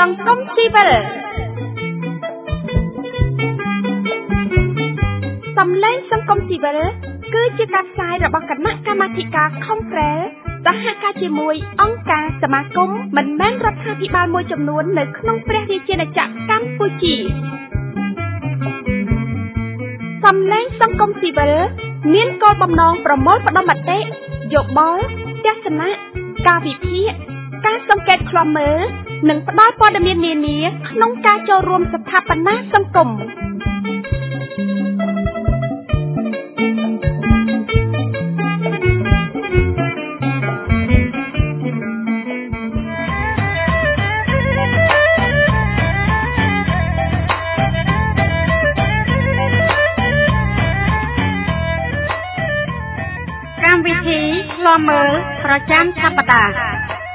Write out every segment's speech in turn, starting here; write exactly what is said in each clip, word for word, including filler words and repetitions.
សង្គមស៊ីវិលសំឡេងសង្គមស៊ីវិលគឺជាការផ្សាយរបស់គណៈកម្មាធិការខុងក្រែលសហការជាមួយអង្គការសមាគមមិនមែនរដ្ឋាភិបាលមួយចំនួននៅក្នុងព្រះរាជាណាចក្រកម្ពុជាសំឡេងសង្គមស៊ីវិលមានគោលបំណងប្រមូលផ្ដុំមតិយោបល់ទស្សនៈការវិភាគការសង្កេតឃ្លាំមើលនិងផ្ដល់ព័ត៌មាននានាក្នុងការចូលរួមស្ថាបនាសង្គមកម្មវិធីឃ្លាំមើលប្រចាំសប្តាហ៍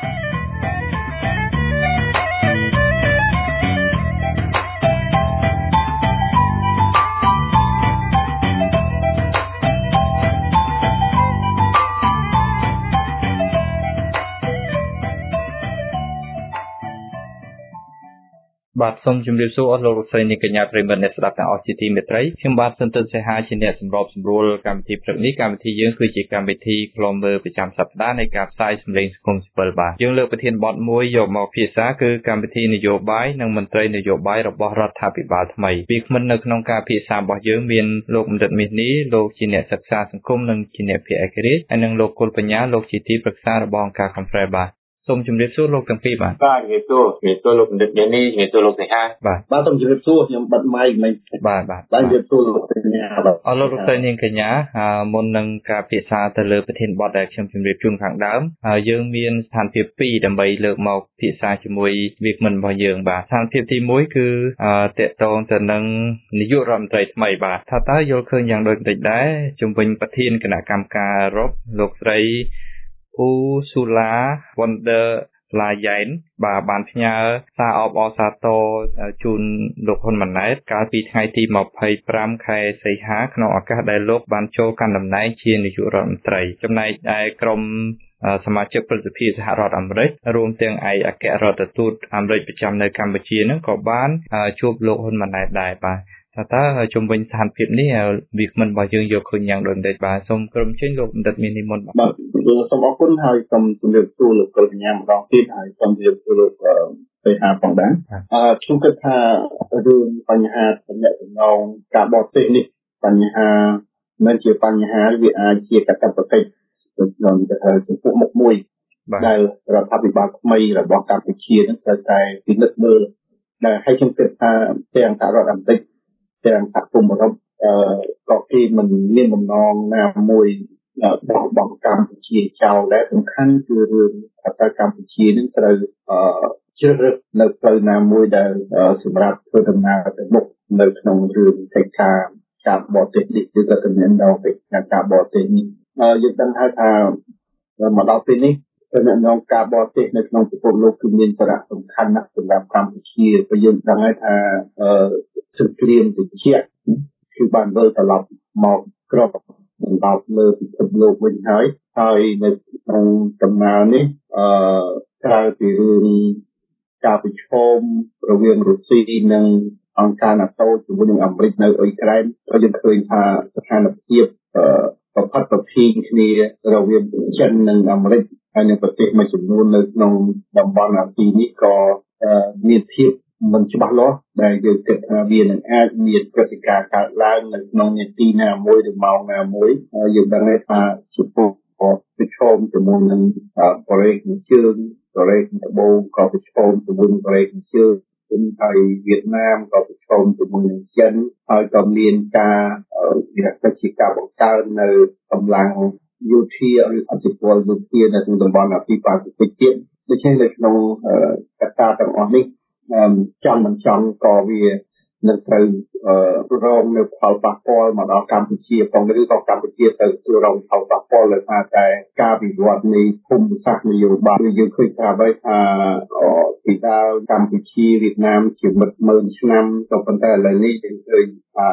បាទសូមជម្រាបសួរអស់លោកលោកស្រីនិងកញ្ញាប្រិយមិត្តអ្នកស្ដាប់ទាំងអស់ជាទីមេត្រីខ្ញុំបាទសន្តិសេហាជាអ្នកសម្របសម្រួលកម្មវិធីព្រឹកនេះកម្មវិធីយើងគឺជាកម្មវិធីឃ្លាំមើលប្រចាំសប្តាហ៍នៃការផ្សាយសម្លេងសង្គមស៊ីវិលបាទយើងលើកប្រធានបទមួយយកមកពិភាក្សាគឺកម្មវិធីនយោបាយនិងមន្ត្រីនយោបាយរបស់រដ្ឋាភិបាលថ្មីវាគ្មិននៅក្នុងការពិភាក្សារបស់យើងមានលោកបណ្ឌិតមាសនេះលោកជាអ្នកសិក្សាសង្គមនិងជាអ្នកភាគឯករាជ្យហើយនិងលោកគុលបញ្ញាលោកជាទីប្រឹក្សារបស់អង្គការConferenceបាទសូមជម្រាបសួរលោកទាំងពីរបាទបាទជំរាបសួរជំរាបសួរលោកបណ្ឌិតនេះជំរាបសួរលោកសេហាបាទបាទសូមជម្រាបសួរខ្ញុំបិទម៉ៃមិញបាទបាទបាទជំរាបសួរលោកកញ្ញាបាទអរលោកលោកស្រីនាងកញ្ញាមុននឹងការពិភាក្សាទៅលើប្រធានបទដែលខ្ញុំជម្រាបជូនខាងដើមយើងមានស្ថានភាពពីរដើម្បីលើកមកពិភាក្សាជាមួយវាគ្មិនរបស់យើងបាទស្ថានភាពទីមួយគឺតកតងទៅនឹងនាយករដ្ឋមន្ត្រីថ្មីបាទថាតើយល់ឃើញយ៉ាងដូចម្តេចដែរជំវិញប្រធានគណៈកម្មការអឺរ៉ុបលោកស្រីអ៊ូស៊ូឡា វ៉ុនដឺ ឡាយ៉ែនបាទបានផ្ញើសារអបអរសាទរជូនលោកហ៊ុនម៉ាណែតកាលពីថ្ងៃទីម្ភៃប្រាំខែសីហាក្នុងឱកាសដែលលោកបានចូលកាន់តំណែងជានាយករដ្ឋមន្ត្រីចំណែកឯក្រុមសមាជិកព្រឹទ្ធសភាសហរដ្ឋអាមេរិករួមទាំងឯកអគ្គរដ្ឋទូតអាមេរិកប្រចាំនៅកម្ពុជានឹងក៏បានជួបលោកហ៊ុនម៉ាណែតដែរបាទថាតើជំវិញស្ថានភាពនេះវាគ្មិនរបស់យើងយកឃើញយ៉ាងដូចម្តេចបាទសូមក្រុមជើញលោកបណ្ឌិតមាននិមន្តបាទសូមអរគុណហើយសូមជម្រាបសួរលោកកុលបញ្ញាម្ដងទៀតហើយសូមជម្រាបសួរលោកសេហាផងដែរអឺខ្ញុំគិតថារឿងបញ្ហាតំណែងការបរទេសនេះបញ្ហាមិនជាបញ្ហាវាអាចជាកត្តាប្រតិក្នុងចំពោះមុខមួយដែលរដ្ឋាភិបាលថ្មីរបស់កម្ពុជានឹងត្រូវតែពិនិត្យមើលដែលឲ្យខ្ញុំគិតថាទាំងសហរដ្ឋអាមេរិកទាំងសហគមន៍អឺរ៉ុបអឺក៏គេមិនមានបំណងណាមួយបោះបង់កម្ពុជាចោលដែរសំខាន់គឺរឿងថាកម្ពុជានឹងត្រូវអឺជ្រើសរើសនៅផ្លូវណាមួយដែលសម្រាប់ធ្វើដំណើរទៅមុខនៅក្នុងរឿងកិច្ចការការបរទេសនេះគឺក៏តំណែងដល់កិច្ចការការបរទេសនេះយើងដឹងហើយថាមកដល់ពេលនេះតំណែងការបរទេសនៅក្នុងពិភពលោកគឺមានសារៈសំខាន់ណាស់សម្រាប់កម្ពុជាព្រោះយើងដឹងហើយថាអឺសង្គ្រាមត្រជាក់គឺបានវិលត្រឡប់មកគ្របបណ្ដោតលើពិភពលោកវិញហើយហើយនៅក្នុងដំណើរនេះអឺក្រៅពីរឿងការប្រឈមរវាងរុស្ស៊ីនិងអង្គការ NATO ជាមួយនឹងអាមេរិកនៅអ៊ុយក្រែនក៏យើងឃើញថាស្ថានភាពអឺប្រផាត់ប្រភេទគ្នារវាងចិននិងអាមេរិកហើយនៅប្រទេសមួយចំនួននៅក្នុងតំបន់អាស៊ីនេះក៏មានភាពមិនច្បាស់លាស់ដែលយើងគិតថាវានឹងអាចមានព្រឹត្តិការណ៍កើតឡើងនៅក្នុងនាទីណាមួយឬម៉ោងណាមួយយើងដឹងថាចំពោះប្រឈមជាមួយនឹងកូរ៉េខាងជើងកូរ៉េខាងត្បូងក៏ប្រឈមជាមួយនឹងកូរ៉េខាងជើងហើយវៀតណាមក៏ប្រឈមជាមួយនឹងចិនហើយក៏មានការវិរៈជាការបង្កើននៅកម្លាំងយោធាឬអធិបតេយ្យយោធានៅក្នុងតំបន់អាស៊ីប៉ាស៊ីហ្វិកទៀតដូច្នេះនៅក្នុងកត្តាទាំងអស់នេះចំមិនចំក៏វានឹងត្រូវរងនៅផលប៉ះពាល់មកដល់កម្ពុជាផងឬក៏កម្ពុជាទៅទទួលរងផលប៉ះពាល់ដោយសារតែការវិវត្តនៃភូមិសាស្ត្រនយោបាយយើងឃើញថាបើថាពីដើមកម្ពុជាវៀតណាមជាមិត្តម៉ឺនឆ្នាំក៏ប៉ុន្តែឥឡូវនេះយើងឃើញថា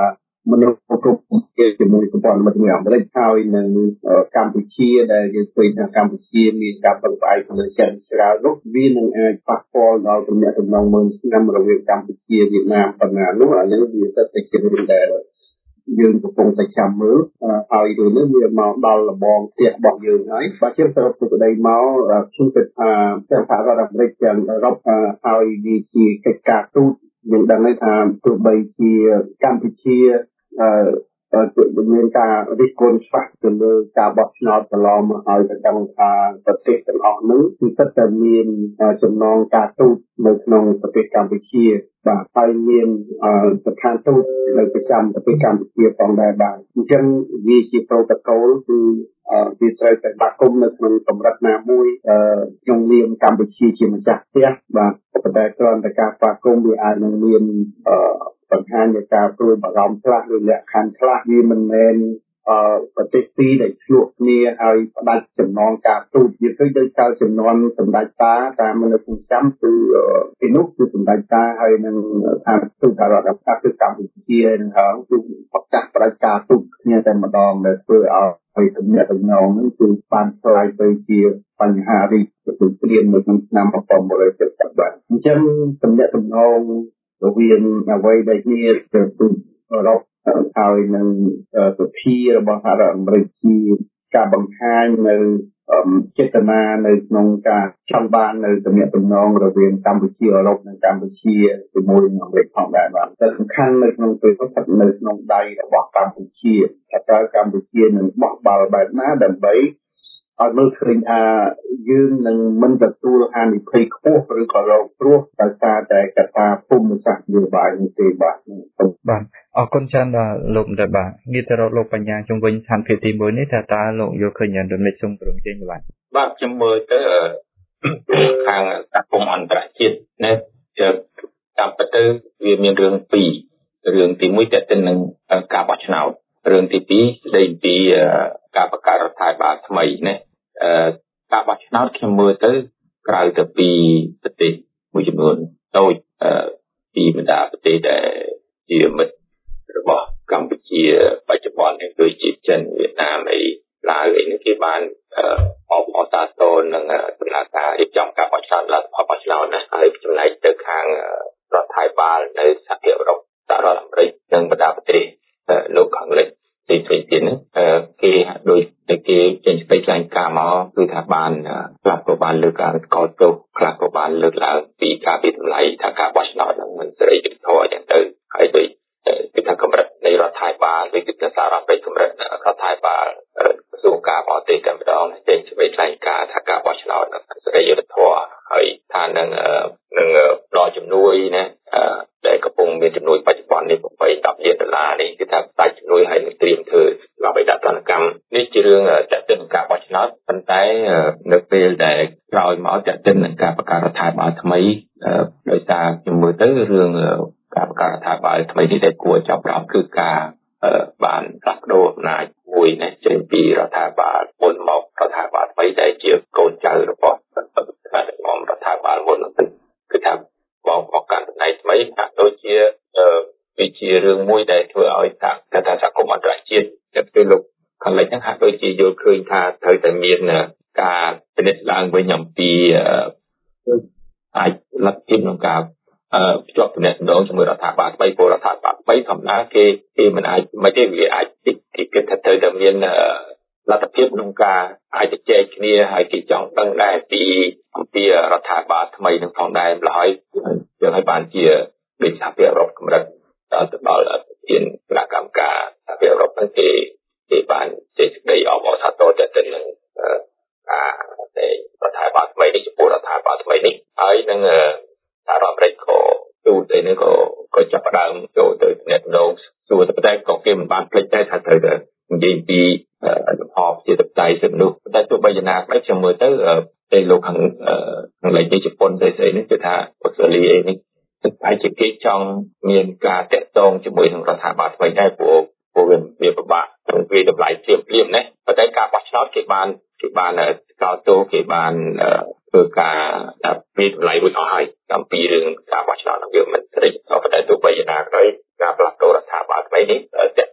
មនុស្សគ្រប់គ្នាជាមួយសម្ព័ន្ធមិត្តភាពអាមេរិកហើយនៅកម្ពុជាដែលយើងឃើញថាកម្ពុជាមានការបង្ហាញលើចិនច្រើននោះវានឹងអាចប៉ះពាល់ដល់ទំនាក់ទំនងមួយឆ្នាំរវាងកម្ពុជាវៀតណាមប៉ុណ្ណានោះអានេះវាទៅតែជារឿងដែលយើងកំពុងតែចាំមើលហើយរឿងនេះវាមកដល់លបងផ្ទះរបស់យើងហើយបើជាសរុបសេចក្តីមកខ្ញុំគិតថាទាំងសហរដ្ឋអាមេរិកទាំងអឺរ៉ុបហើយវាជាកិច្ចការទូតយើងដឹងថាទោះបីជាកម្ពុជាអឺមានការរិះគន់ច្បាស់ទៅលើការបោះឆ្នោតកន្លងមកហើយក៏ដឹងថាប្រទេសទាំងអស់នោះគឺពិតតែមានចំណងការទូតនៅក្នុងប្រទេសកម្ពុជាបាទហើយមានស្ថានទូតនៅប្រចាំប្រទេសកម្ពុជាផងដែរបាទអញ្ចឹងវាជាប្រូតូកូលគឺវាត្រូវតែបាក់គុំនៅក្នុងកម្រិតណាមួយក្នុងនាមកម្ពុជាជាម្ចាស់ផ្ទះបាទប៉ុន្តែគ្រាន់តែការបាក់គុំវាអាចនឹងមានបង្ហាញនៃការព្រួយបារម្ភខ្លះឬលក្ខខណ្ឌខ្លះវាមិនមែនប្រទេសពីរដែលឆ្លោះគ្នាហើយផ្ដាច់ចំណងការទូតយើងឃើញដោយសារចំនួនសម្ដេចតាតាមនៅក្នុងចាំគឺពីនោះគឺសម្ដេចតាហើយនឹងថាទូតរដ្ឋាភិបាលគឺកម្ពុជានឹងហើយគឺប្រកាសផ្ដាច់ការទូតគ្នាតែម្ដងដែលធ្វើឲ្យទំនាក់ទំនងនេះគឺបានឆ្លៃទៅជាបញ្ហារីកទៅព្រៀននៅក្នុងឆ្នាំmột nghìn chín trăm bảy mươiបាទអញ្ចឹងទំនាក់ទំនងរវាងអ្វីដែលគ្នាទៅទូតអឺរ៉ុបហើយនឹងសភារបស់សហរដ្ឋអាមេរិកជាការបង្ហាញនៅចេតនានៅក្នុងការចង់បាននៅទំនាក់ទំនងរវាងកម្ពុជាអឺរ៉ុបនិងកម្ពុជាជាមួយនឹងអាមេរិកផងដែរបាទតែសំខាន់នៅក្នុងពេលនេះស្ថិតនៅក្នុងដៃរបស់កម្ពុជាថាតើកម្ពុជានឹងបោះបាល់បែបណាដើម្បីឲ្យមើលឃើញថាយើងនឹងមិនទទួលហានិភ័យខ្ពស់ឬក៏រងគ្រោះដោយសារតែកត្តាភូមិសាស្ត្រនយោបាយនេះទេបាទបាទអរគុណច្រើនដល់លោកដែរបាទងាកទៅរកលោកបញ្ញាជំវិញស្ថានភាពទីមួយនេះតើតើលោកយល់ឃើញយ៉ាងដូចម្តេចសូមព្រមជេងបាទបាទខ្ញុំមើលទៅខាងសហគមន៍អន្តរជាតិណាតាមពិតទៅវាមានរឿងពីររឿងទីមួយទាក់ទិននឹងការបោះឆ្នោតរឿងទីពីរស្ដីពីការបង្កើតរដ្ឋាភិបាលថ្មីណាការបោះឆ្នោតខ្ញុំមើលទៅក្រៅទៅពីប្រទេសមួយចំនួនតូចពីបណ្ដាប្រទេសដែលជាមិត្តរបស់កម្ពុជាបច្ចុប្បន្នដូចជាចិនវៀតណាមអីឡាវអីនេះគេបានអបអរសាទរនឹងដំណើរការរៀបចំការបោះឆ្នោតលទ្ធផលបោះឆ្នោតណាហើយចំណែកទៅខាងរដ្ឋាភិបាលនៅសហភាពអឺរ៉ុបសហរដ្ឋអាមេរិកនិងបណ្ដាប្រទេសលោកខាងលិចទីផ្សេងទៀតនេះគេដូចតែគេចេញសេចក្តីថ្លែងការណ៍មកគឺថាបានខ្លះក៏បានលើកឡើងកោតទោសខ្លះក៏បានលើកឡើងពីការពិតម្លៃថាការបោះឆ្នោតនឹងមិនសេរីយុត្តិធម៌យ៉ាងទៅហើយដូចគឺថាកម្រិតនៃរដ្ឋាភិបាលឬគឺថាសាររដ្ឋកម្រិតរដ្ឋាភិបាលក្រសួងការបរទេសតែម្ដងចេញសេចក្តីថ្លែងការណ៍ថាការបោះឆ្នោតនឹងសេរីយុត្តិធម៌ហើយថានឹងនឹងផ្ដល់ជំនួយណាដែលកំពុងមានជំនួយបច្ចុប្បន្ននេះeight tenលានដុល្លារនេះគឺថាផ្ដាច់ជំនួយឲ្យនឹងត្រៀមធ្វើដើម្បីដាក់ទណ្ឌកម្មនេះជារឿងចាក់ទិនការបោះឆ្នោតប៉ុន្តែនៅពេលដែលក្រោយមកចាក់ទិននឹងការបង្កើតរដ្ឋាភិបាលថ្មីដោយសារខ្ញុំមើលទៅរឿងការបង្កើតរដ្ឋាភិបាលថ្មីនេះដែលគួរចាប់ផ្ដើមគឺការបានផ្លាស់ប្ដូរអំណាចមួយនេះចេញពីរដ្ឋាភិបាលមុនមករដ្ឋាភិបាលថ្មីដែលជាកូនចៅរបស់រដ្ឋាភិបាលរដ្ឋាភិបាលមុននោះគឺថាបងមកកាន់តំណែងថ្មីហាក់ដូចជាវាជារឿងមួយដែលធ្វើឲ្យថាថាសហគមន៍អន្តរជាតិតែពេលលោកខាងលិចហ្នឹងហាក់ដូចជាយល់ឃើញថាត្រូវតែមានការពិនិត្យឡើងវិញអំពីអាចលទ្ធភាពក្នុងការភ្ជាប់ទំនាក់ទំនងជាមួយរដ្ឋាភិបាលថ្មីពលរដ្ឋាភិបាលថ្មីធម្មតាគេគេមិនអាចមិនទេវាអាចគេគិតថាត្រូវតែមានលទ្ធភាពក្នុងការអាចជជែកគ្នាហើយគេចង់ដឹងដែរពីអំពីរដ្ឋាភិបាលថ្មីនឹងផងដែរម្ល៉េះហើយយើងឲ្យបានជាដូចសហភាពអឺរ៉ុបកម្រិតដល់ទៅដល់ជាគណៈកម្មការសហភាពអឺរ៉ុបហ្នឹងគេគេបានចេញសេចក្តីអបអរសាទរទៅនឹងការដែលរដ្ឋាភិបាលថ្មីនេះចំពោះរដ្ឋាភិបាលថ្មីនេះហើយនឹងសហរដ្ឋអាមេរិកក៏ទូទៅនេះក៏ក៏ចាប់ផ្ដើមចូលទៅអ្នកដំណងសួរតែក៏គេមិនបានភ្លេចដែរថាត្រូវតែនិយាយពីលំហប្រជាធិបតេយ្យសិទ្ធិមនុស្សតែទោះបីយ៉ាងណាក្ដីខ្ញុំមើលទៅពេលលោកខាងខាងលិចនៃជប៉ុនស្អីស្អីនេះគឺថាអូស្ត្រាលីអីនេះតែជាគេចង់មានការតាក់ទងជាមួយនឹងរដ្ឋាភិបាលថ្មីដែរព្រោះព្រោះវាពិបាកក្នុងពេលតម្លៃព្រៀបព្រៀបណាប៉ុន្តែការបោះឆ្នោតគេបានគេបានកោតទោសគេបានធ្វើការពីតម្លៃរួចអស់ហើយអំពីរឿងការបោះឆ្នោតនឹងវាមិនស្រីប៉ុន្តែទោះបីយ៉ាងណាក្ដីការផ្លាស់ប្ដូររដ្ឋាភិបាលថ្មីនេះតា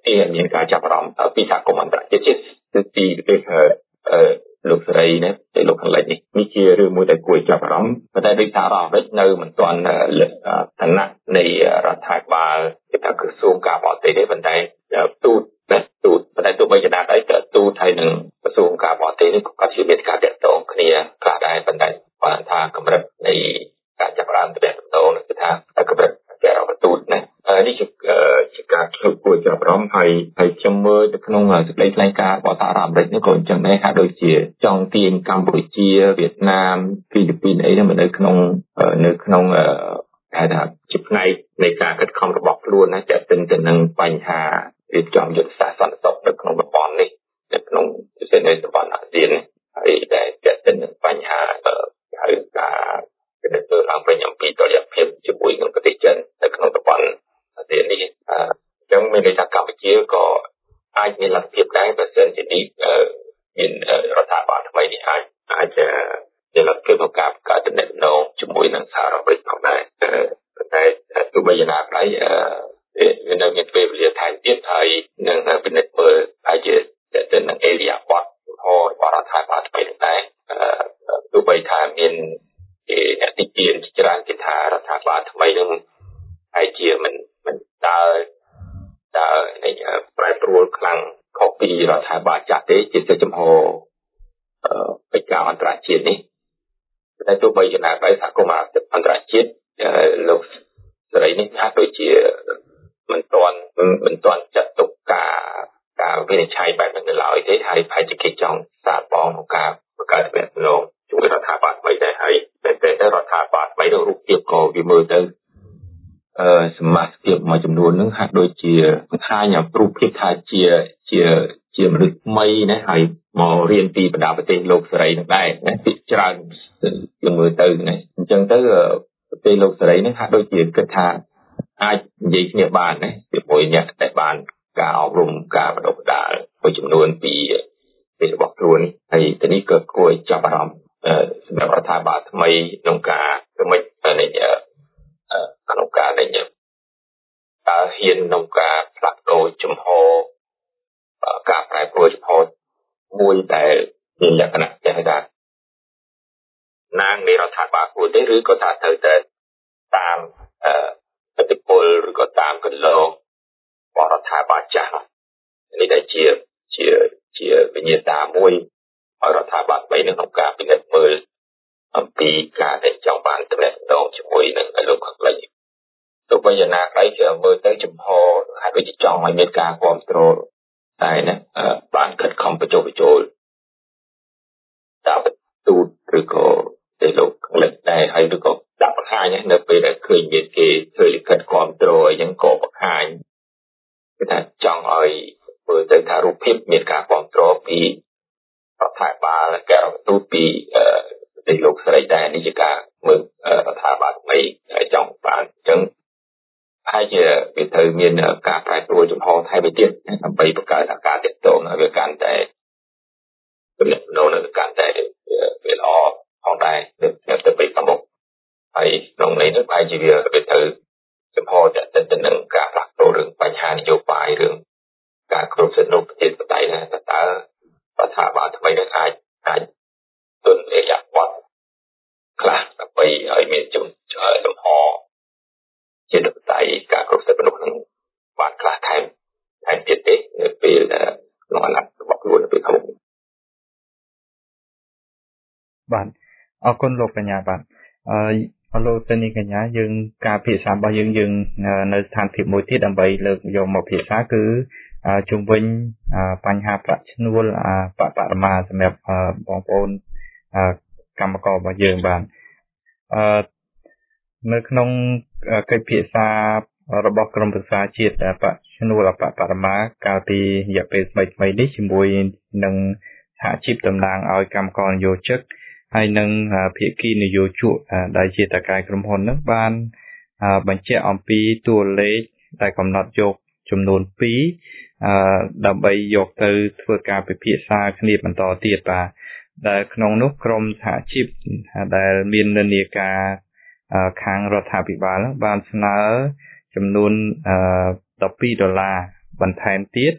ពេលអឺលោកស្រីណាតែលោកខាងលិចនេះនេះជារឿងមួយដែលគួរចាប់អារម្មណ៍ប៉ុន្តែដោយសាររដ្ឋអាមេរិកនៅមិនទាន់ឋានៈនៃរដ្ឋាភិបាលគេថាក្រសួងការបរទេសទេប៉ុន្តែទូតណាទូតប៉ុន្តែទោះបីយ៉ាងណាដែរក៏ទូតហើយនឹងក្រសួងការបរទេសនេះក៏ជាមានការតាក់ទងគ្នាខ្លះដែរប៉ុន្តែបានថាកម្រិតនៃការចាប់ផ្ដើមតាក់ទងគឺថាកម្រិតគេរកទូតណានេះជាជាការគួរចាប់អារម្មណ៍ហើយហើយខ្ញុំមើលទៅក្នុងសេចក្តីថ្លែងការណ៍របស់សហរដ្ឋអាមេរិកនេះក៏អញ្ចឹងដែរហាក់ដូចជាចង់ទាញកម្ពុជាវៀតណាមហ្វីលីពីនអីហ្នឹងមកនៅក្នុងនៅក្នុងគេថាជាផ្នែកនៃការខិតខំរបស់ខ្លួនណាចាក់ទិនទៅនឹងបញ្ហារៀបចំយុទ្ធសាស្ត្រសន្តិសុខនៅក្នុងតំបន់នេះនៅក្នុងពិសេសនៅតំបន់អាស៊ានហើយដែលចាក់ទិននឹងបញ្ហាហៅការគណិតទៅឡើងវិញអំពីតុល្យភាពជាមួយនឹងប្រទេសចិននៅក្នុងតំបន់អាស៊ាននេះអញ្ចឹងមានន័យថាកម្ពុជាក៏អាចមានលទ្ធភាពដែរបើសិនជានេះមានរដ្ឋាភិបាលថ្មីនេះអាចអាចមានលទ្ធភាពក្នុងការបង្កើតទំនាក់ទំនងជាមួយនឹងសហរដ្ឋអាមេរិកផងដែរប៉ុន្តែទោះបីយ៉ាងណាក៏ដោយវានៅមានពេលវេលាថែមទៀតហើយនឹងពិនិត្យមើលហើយជាទៅនឹងអេរីយ៉ាបតរបស់រដ្ឋាភិបាលថ្មីនេះដែរទោះបីថាមានអ្នកទីទានច្រើនគេថារដ្ឋាភិបាលថ្មីនឹងហើយជាមិនមិនដើរដើរនៃប្រែប្រួលខ្លាំងខុសពីរដ្ឋាភិបាលចាស់ទេជាទៅចំហកិច្ចការអន្តរជាតិនេះតែទោះបីយ៉ាងណាក៏សហគមន៍អន្តរជាតិលោកសេរីនេះថាដូចជាមិនទាន់មិនទាន់ចាត់ទុកការការវិនិច្ឆ័យបែបនេះឡើយទេហើយប្រហែលជាគេចង់សាកបងក្នុងការបង្កើតទំនាក់ទំនងជាមួយរដ្ឋាភិបាលថ្មីដែរហើយតែតែរដ្ឋាភិបាលថ្មីនោះរូបភាពក៏វាមើលទៅអឺសមាជិកមួយចំនួននឹងហាក់ដូចជាបង្ហាញរូបភាពថាជាជាជាមនុស្សថ្មីណាហើយមករៀនពីបណ្ដាប្រទេសលោកសេរីនឹងដែរណាពីច្រើនជាមើលទៅណាអញ្ចឹងទៅប្រទេសលោកសេរីនេះហាក់ដូចជាគិតថាអាចនិយាយគ្នាបានណាជាមួយអ្នកដែលបានការអប់រំការបណ្ដុះបណ្ដាលមួយចំនួនពីពីរបស់ខ្លួនហើយទីនេះក៏គួរចាប់អារម្មណ៍សម្រាប់រដ្ឋាភិបាលថ្មីក្នុងការធ្វើម៉េចនៃក្នុងការនៃការហ៊ានក្នុងការផ្លាស់ប្ដូរចំហការប្រែប្រួលចំហមួយដែលមានលក្ខណៈចេះថាណាងនៃរដ្ឋាភិបាលគួរទេឬក៏ថាត្រូវតែតាមអតិពលឬក៏តាមកន្លងរបស់រដ្ឋាភិបាលចាស់នេះដែលជាជាជាវិញ្ញាតាមួយឲ្យរដ្ឋាភិបាលថ្មីនៅក្នុងការពិនិត្យមើលអំពីការដែលចង់បានទំនាក់ទំនងជាមួយនឹងលោកខាងលិចទោះបីយ៉ាងណាក៏គេមើលទៅចំហហើយដូចជាចង់ឲ្យមានការគ្រប់គ្រងតែណាបានខិតខំបញ្ចុះបញ្ចូលតាមទូតឬក៏ទៅលោកខាងលិចដែរហើយឬក៏ដាក់បង្ហាញនៅពេលដែលឃើញមានគេធ្វើលិខិតគ្រប់គ្រងអញ្ចឹងក៏បង្ហាញគឺថាចង់ឲ្យមើលទៅថារូបភាពមានការគ្រប់គ្រងពីរដ្ឋាភិបាលកែរទូតពីទៅលោកស្រីដែរនេះជាការមើលរដ្ឋាភិបាលថ្មីចង់បានអញ្ចឹងហើយជាវាត្រូវមានការប្រែប្រួលចំហថែមទៀតដើម្បីបង្កើតអាការទាក់ទងឲ្យវាកាន់តែទំនាក់ទំនងនៅកាន់តែវាល្អផងដែរទៅពេលខាងមុខហើយក្នុងនេះទៅហើយជាវាវាត្រូវចំហទាក់ទិនទៅនឹងការផ្លាស់ប្ដូររឿងបញ្ហានយោបាយរឿងការគ្រប់សិទ្ធិរបស់ប្រជាធិបតេយ្យណាតើរដ្ឋាភិបាលថ្មីនឹងអាចអាចទុនអេយ៉ាបតខ្លះដើម្បីឲ្យមានជំចំហជាធិបតេយ្យការគ្រប់សិទ្ធិមនុស្សនឹងបានខ្លះថែមថែមទៀតទេនៅពេលក្នុងអាណត្តិរបស់ខ្លួននៅពេលខាងមុខបាទអរគុណលោកកញ្ញាបាទអឺអរលោកតានីកញ្ញាយើងការពិភាក្សារបស់យើងយើងនៅស្ថានភាពមួយទៀតដើម្បីលើកយកមកពិភាក្សាគឺជុំវិញបញ្ហាប្រាក់ឈ្នួលបបរមាសម្រាប់បងប្អូនកម្មកររបស់យើងបាទអឺនៅក្នុងកិច្ចពិភាក្សារបស់ក្រមប្រឹក្សាជាតិប្រាក់ឈ្នួលបបរមាកាលពីរយៈពេលថ្មីៗនេះជាមួយនឹងសហជីពតំណាងឲ្យកម្មករនយោជិកហើយនឹងភាគីនយោជកដែលជាតកែក្រុមហ៊ុននឹងបានបញ្ជាក់អំពីតួលេខដែលកំណត់យកចំនួនពីរអឺដើម្បីយកទៅធ្វើការពិភាក្សាគ្នាបន្តទៀតបាទដែលក្នុងនោះក្រមសហជីពដែលមាននិន្នាការខាងរដ្ឋាភិបាលបានស្នើចំនួនដប់ពីរដុល្លារបន្ថែមទៀត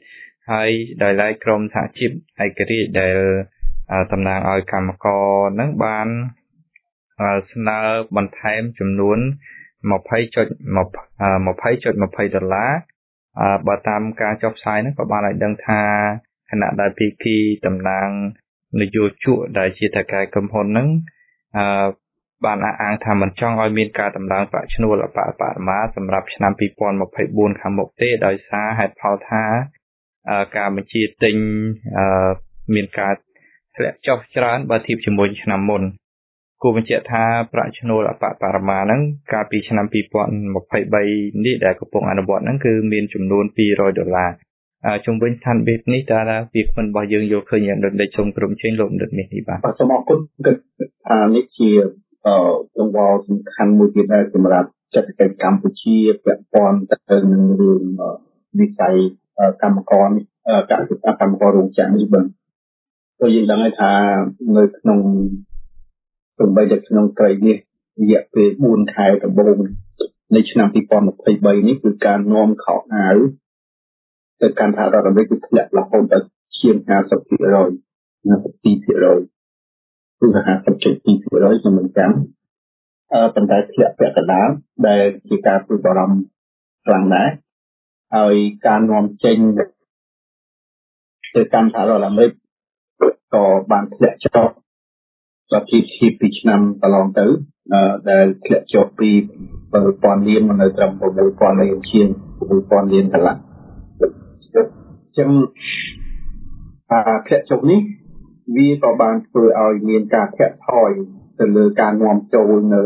ហើយដោយឡែកក្រមសហជីពឯករាជ្យដែលតំណាងឲ្យកម្មករហ្នឹងបានស្នើបន្ថែមចំនួន20.20.20 ដុល្លារបើតាមការចុះផ្សាយហ្នឹងក៏បានឲ្យដឹងថាខណៈដែលភាគីតំណាងនយោជកដែលជាតកែក្រុមហ៊ុនហ្នឹងបានអះអាងថាមិនចង់ឲ្យមានការតម្លើងប្រាក់ឈ្នួលអបអបរមាសម្រាប់ឆ្នាំ2024ខាងមុខទេដោយសារហេតុផលថាការបញ្ជាទិញមានការធ្លាក់ចុះច្រើនបើធៀបជាមួយឆ្នាំមុនគួរបញ្ជាក់ថាប្រាក់ឈ្នួលអបអបរមាហ្នឹងកាលពីឆ្នាំ2023នេះដែលកំពុងអនុវត្តហ្នឹងគឺមានចំនួន200ដុល្លារជំវិញស្ថានភាពនេះតើវាគ្មិនរបស់យើងយល់ឃើញយ៉ាងដូចម្ដេចសូមក្រុមជើងលោកនិតនេះបាទបាទសូមអរគុណគិតថានេះជាអឺកង្វល់សំខាន់មួយទៀតដែរសម្រាប់សេដ្ឋកិច្ចកម្ពុជាពាក់ព័ន្ធទៅនឹងរឿងវិស័យកម្មករនេះកសិកម្មកររោងចក្រនេះបាទព្រោះយើងដឹងថានៅក្នុងសំបីតែក្នុងក្រៃនេះរយៈពេល4ខែដំបូងនៃឆ្នាំ2023នេះគឺការនាំខោអាវទៅកាន់សហរដ្ឋអាមេរិកគឺធ្លាក់រហូតដល់ជាង 50%ណា52%គឺ 50.2% សម្រាប់អឺប៉ុន្តែធ្លាក់ពាក់កណ្ដាលដែលជាការព្រួយបារម្ភខ្លាំងដែរហើយការនាំចេញទៅកាន់សហរដ្ឋអាមេរិកក៏បានធ្លាក់ចុះចាប់ពីពីឆ្នាំកន្លងទៅដែលធ្លាក់ចុះពី7,000លានមកនៅត្រឹម6,000លានជាង6,000លានកន្លះចឹងការធ្លាក់ចុះនេះវាក៏បានធ្វើឲ្យមានការធាក់ថយទៅលើការនាំចូលនៅ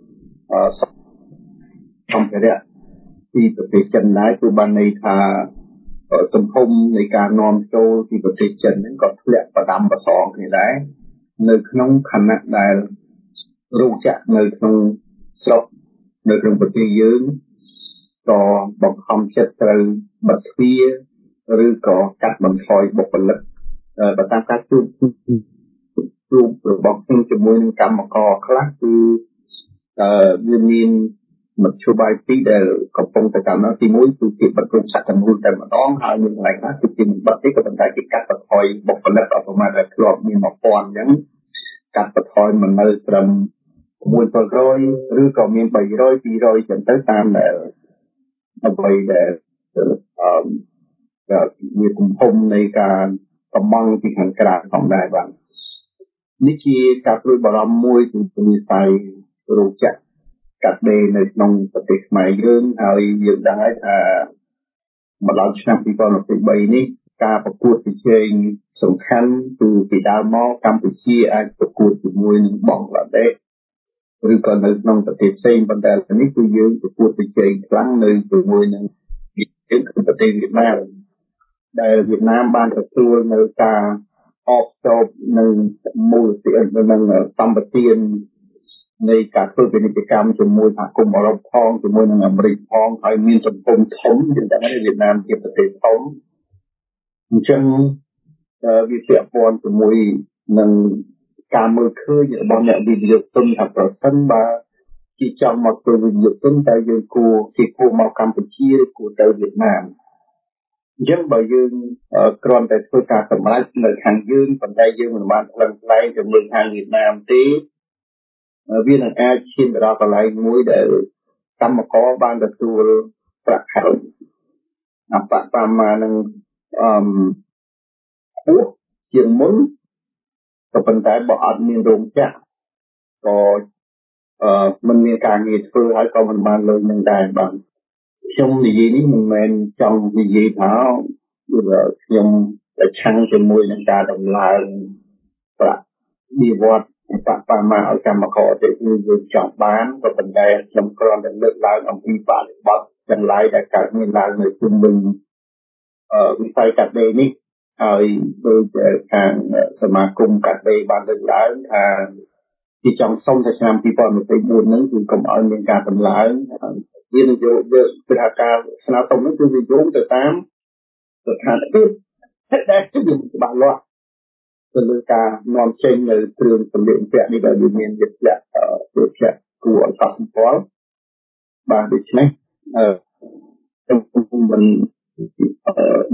សម្ភារៈពីប្រទេសចិនដែរគឺបានន័យថាទំហំនៃការនាំចូលពីប្រទេសចិនហ្នឹងក៏ធ្លាក់បដាំបសងគ្នាដែរនៅក្នុងខណៈដែលរោងចក្រនៅក្នុងស្រុកនៅក្នុងប្រទេសយើងក៏បង្ខំចិត្តត្រូវបិទទ្វារឬក៏កាត់បន្ថយបុគ្គលិកបើតាមការជួបជួបរបស់ខ្ញុំជាមួយនឹងកម្មករខ្លះគឺអឺវាមានមធ្យោបាយពីរដែលកំពុងតែតាមទីមួយគឺជាបិទរោងចក្រទាំងមូលតែម្ដងហើយមានកន្លែងខ្លះគឺជាមិនបិទទេក៏ប៉ុន្តែគេកាត់បន្ថយបុគ្គលិកអបមាដែលធ្លាប់មានmộtពាន់អញ្ចឹងកាត់បន្ថយមកនៅត្រឹមមួយរយឬក៏មាន300 200ចឹងទៅតាមដែលអ្វីដែលអឺមានទំហំនៃការកម្មង់ពីខាងក្រៅផងដែរបាទនេះជាការព្រួយបារម្ភមួយពីវិស័យរោងចក្រកាត់ដេរនៅក្នុងប្រទេសខ្មែរយើងហើយយើងដឹងហើយថាមកដល់ឆ្នាំ2023នេះការប្រកួតប្រជែងសំខាន់គឺពីដើមមកកម្ពុជាអាចប្រកួតជាមួយនឹងបង់ក្លាដេសឬក៏នៅក្នុងប្រទេសផ្សេងប៉ុន្តែនេះគឺយើងប្រកួតប្រជែងខ្លាំងនៅជាមួយនឹងប្រទេសវៀតណាមដែលវៀតណាមបានទទួលនៅការអបចបនឹងមូលដ្ឋាននឹងសម្បទាននៃការធ្វើពាណិជ្ជកម្មជាមួយសហគមន៍អឺរ៉ុបផងជាមួយនឹងអាមេរិកផងហើយមានទំហំធំជាងតែវៀតណាមជាប្រទេសធំអញ្ចឹងវាជាព័ន្ធជាមួយនឹងការមើលឃើញរបស់អ្នកវិនិយោគិនថាប្រសិនបើជាចង់មកធ្វើវិនិយោគិនតែយើងគួរជាគួរមកកម្ពុជាឬគួរទៅវៀតណាមអញ្ចឹងបើយើងគ្រាន់តែធ្វើការសម្រេចនៅខាងយើងប៉ុន្តែយើងមិនបានផ្លឹងផ្លែងទៅមើលខាងវៀតណាមទេវានឹងអាចឈានទៅដល់កន្លែងមួយដែលកម្មករបានទទួលប្រាក់ខែអបបរមានឹងអឺខ្ពស់ជាងមុនក៏ប៉ុន្តែបើអត់មានរោងចក្រក៏អឺមិនមានការងារធ្វើហើយក៏មិនបានលុយនឹងដែរបាទខ្ញុំនិយាយនេះមិនមែនចង់និយាយថាខ្ញុំតែឆាំងជាមួយនឹងការដំឡើងប្រាក់បៀវត្សបបរមាឲ្យកម្មករទេគឺយើងចង់បានក៏ប៉ុន្តែខ្ញុំគ្រាន់តែលើកឡើងអំពីបរិបទទាំងឡាយដែលកើតមានឡើងនៅជុំវិញអឺវិស័យកាត់ដេរនេះហើយដោយខាងសមាគមកាត់ដេរបានលើកឡើងថាជាចង់សុំថាឆ្នាំ2024ហ្នឹងគឺកុំឲ្យមានការតម្លើងវានយោបាយគឺថាការស្នើសុំនេះគឺវាយោងទៅតាមស្ថានភាពដែលគឺច្បាស់លាស់ទៅលើការនាំចេញនៅគ្រឿងសម្លៀកបំពាក់នេះដែលវាមានវិទ្យាវិទ្យាគួរឲ្យកត់សម្គាល់បាទដូច្នេះអឺខ្ញុំមិន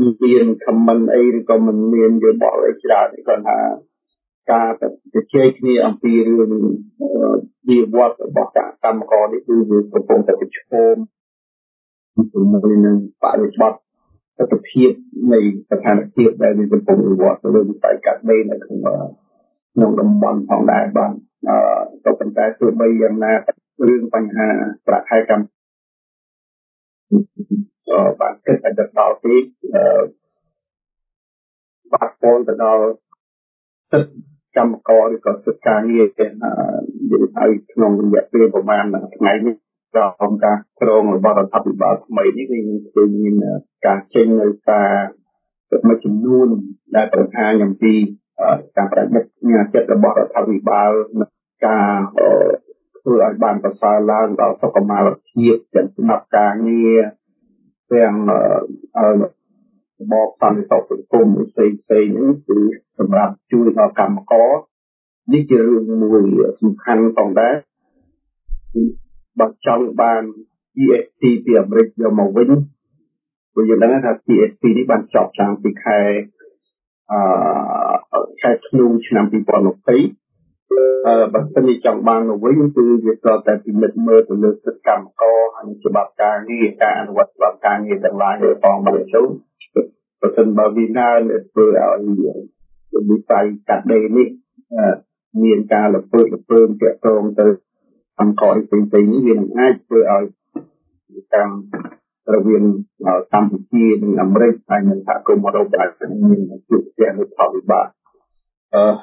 មាន comment អីឬក៏មិនមានយោបល់អីច្រើនទេគាត់ថាការជជែកគ្នាអំពីរឿងវិវត្តរបស់កម្មករនេះគឺវាកំពុងតែប្រឈមជាមួយនឹងបរិបទទស្សនវិជ្ជានៃស្ថានភាពដែលមានកំពុងវិវត្តទៅលើវិស័យកាត់ដេរនៅក្នុងក្នុងតំបន់ផងដែរបាទអឺក៏ប៉ុន្តែទោះបីយ៉ាងណារឿងបញ្ហាប្រាក់ខែកម្មអឺបាទគិតតែដល់ទីអឺបាទពលទៅដល់សិទ្ធិកម្មករឬក៏សិទ្ធិការងារគេនិយាយឲ្យក្នុងរយៈពេលប្រហែលថ្ងៃនេះក្នុងការក្រងរបស់រដ្ឋាភិបាលថ្មីនេះគឺមានការចេញនៅសារមួយចំនួនដែលបង្ហាញអំពីការប្រតិបត្តិញាចិត្តរបស់រដ្ឋាភិបាលការធ្វើឲ្យបានប្រសើរឡើងដល់សុខុមាលភាពទាំងស្ដាប់ការងារទាំងរបបសន្តិសុខសង្គមផ្សេងផ្សេងនេះគឺសម្រាប់ជួយដល់កម្មករនេះជារឿងមួយសំខាន់ផងដែរបើចង់បាន G S P ពីអាមេរិកយកមកវិញព្រោះយើងដឹងថា G S P នេះបានចប់តាំងពីខែអឺខែធ្នូឆ្នាំពីរពាន់ยี่สิบអឺបើសិនជាចង់បានមកវិញគឺវាត្រូវតែពិនិត្យមើលទៅលើសិទ្ធិកម្មករហើយច្បាប់ការងារការអនុវត្តច្បាប់ការងារទាំងឡាយលើផងមកចូលបើសិនបើវាណាធ្វើឲ្យវិស័យកាត់ដេរនេះមានការលំពើលំពើទាក់ទងទៅកម្មករផ្សេងៗនេះវានឹងអាចធ្វើឲ្យកម្មរវាងកម្ពុជានិងអាមេរិកហើយនិងសហគមន៍អឺរ៉ុបអាចមានជួបប្រទះនូវផលវិបាកអឺ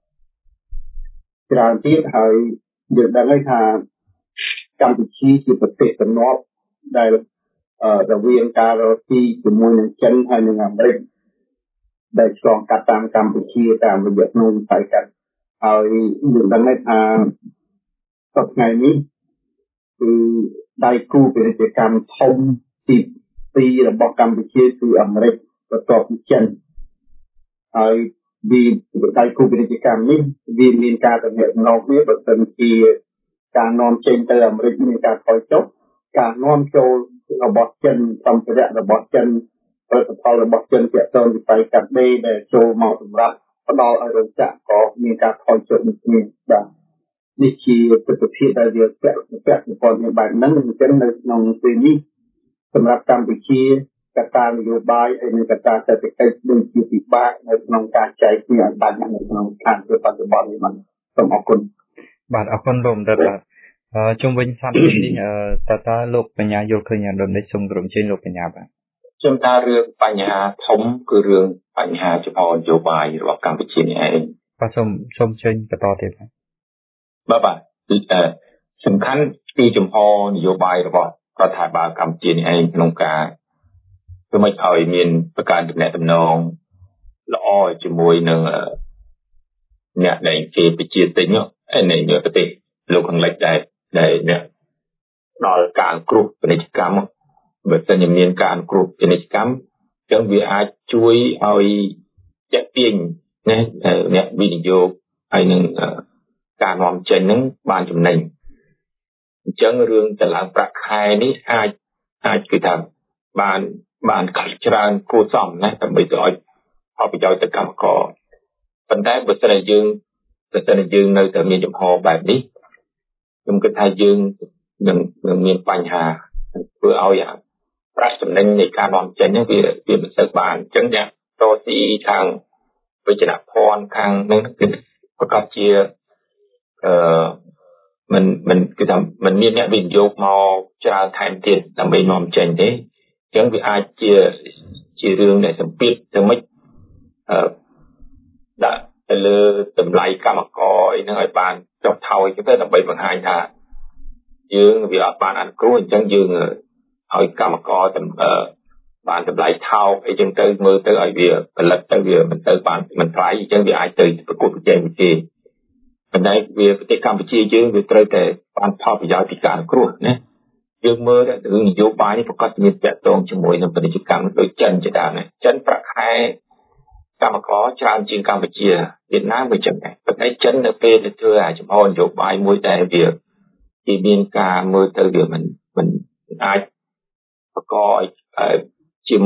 ច្រើនទៀតហើយយើងដឹងហើយថាកម្ពុជាជាប្រទេសទំនប់ដែលរវាងការរកស៊ីជាមួយនឹងចិនហើយនិងអាមេរិកដែលឆ្លងកាត់តាមកម្ពុជាតាមរយៈក្នុងវិស័យកាត់ហើយយើងដឹងហើយថាសប្តាហ៍នេះគឺដៃគូពាណិជ្ជកម្មធំទីពីររបស់កម្ពុជាគឺអាមេរិកបន្ទាប់ពីចិនហើយវាដៃគូពាណិជ្ជកម្មនេះវាមានការទំនាក់ទំនងគ្នាបើសិនជាការនាំចេញទៅអាមេរិកមានការថយចុះការនាំចូលរបស់ចិនសម្ភារៈរបស់ចិនផលិតផលរបស់ចិនទាក់ទងវិស័យកាត់ដេរដែលចូលមកសម្រាប់ផ្ដល់ឲ្យរោងចក្រក៏មានការថយចុះនេះគ្នាបាទនេះជាទស្សនវិជ្ជាដែលវាពាក់ពាក់ព័ន្ធនឹងបែបហ្នឹងអញ្ចឹងនៅក្នុងពេលនេះសម្រាប់កម្ពុជាកត្តានយោបាយហើយនិងកត្តាសេដ្ឋកិច្ចដូចជាពិបាកនៅក្នុងការចែកគ្នាអបាញ់នៅក្នុងស្ថានភាពបច្ចុប្បន្ននេះបាទសូមអរគុណបាទអរគុណលោកដិតបាទអឺជុំវិញសន្តិភាពនេះតើតើលោកបញ្ញាយល់ឃើញយ៉ាងដូចម្តេចសូមក្រុមជើញលោកបញ្ញាបាទខ្ញុំថារឿងបញ្ហាធំគឺរឿងបញ្ហាចំហនយោបាយរបស់កម្ពុជានេះឯងបាទសូមសូមជើញបន្តទៀតបាទបាទគឺសំខាន់ពីចំហនយោបាយរបស់រដ្ឋាភិបាលកម្ពុជានេះឯងក្នុងការធ្វើម៉េចឲ្យមានប្រការទំនាក់ទំនងល្អជាមួយនឹងអ្នកដែលគេប្រជាទិញឯនៃប្រទេសលោកខាងលិចដែរដែលអ្នកដល់ការគ្រោះពាណិជ្ជកម្មបើសិនជាមានការអនុគ្រោះពាណិជ្ជកម្មអញ្ចឹងវាអាចជួយឲ្យចាក់ទាញណាអ្នកវិនិយោគហើយនឹងការនាំចេញហ្នឹងបានចំណេញអញ្ចឹងរឿងតម្លើងប្រាក់ខែនេះអាចអាចគឺថាបានបានខាត់ច្រើនគួរសមណាដើម្បីទៅឲ្យផលប្រយោជន៍ទៅកម្មករប៉ុន្តែបើសិនជាយើងបើសិនជាយើងនៅតែមានចំហបែបនេះខ្ញុំគិតថាយើងនឹងមានបញ្ហាធ្វើឲ្យប្រាក់ចំណេញនៃការនាំចេញហ្នឹងវាវាមិនទៅបានអញ្ចឹងយ៉ាងតស៊ីខាងវិជ្ជាភ័ណ្ឌខាងនឹងគឺប្រកបជាអឺមិនមិនគឺថាមិនមានអ្នកវិនិយោគមកច្រើនថែមទៀតដើម្បីនាំចេញទេអញ្ចឹងវាអាចជាជារឿងដែលសម្ពាធទៅមិនអឺដាក់ទៅលើតម្លៃកម្មករអីហ្នឹងឲ្យបានចុះថយទៅដើម្បីបង្ហាញថាយើងវាអត់បានអនុគ្រោះអញ្ចឹងយើងឲ្យកម្មករបានតម្លៃថោកអីចឹងទៅមើលទៅឲ្យវាផលិតទៅវាមិនទៅបានមិនថ្លៃអញ្ចឹងវាអាចទៅប្រកួតប្រជែងគេប៉ុន្តែវាប្រទេសកម្ពុជាយើងវាត្រូវតែបានផលប្រយោជន៍ពីការអនុគ្រោះណាយើងមើលរឿងនយោបាយនេះប្រកាសមានតាក់ទងជាមួយនឹងពាណិជ្ជកម្មដូចចិនជាដើមណាចិនប្រាក់ខែកម្មករច្រើនជាងកម្ពុជាវៀតណាមក៏ចឹងដែរប៉ុន្តែចិននៅពេលទៅធ្វើអាចំហនយោបាយមួយដែលវាគេមានការមើលទៅវាមិនមិនអាចបង្កឲ្យជាមិត្ត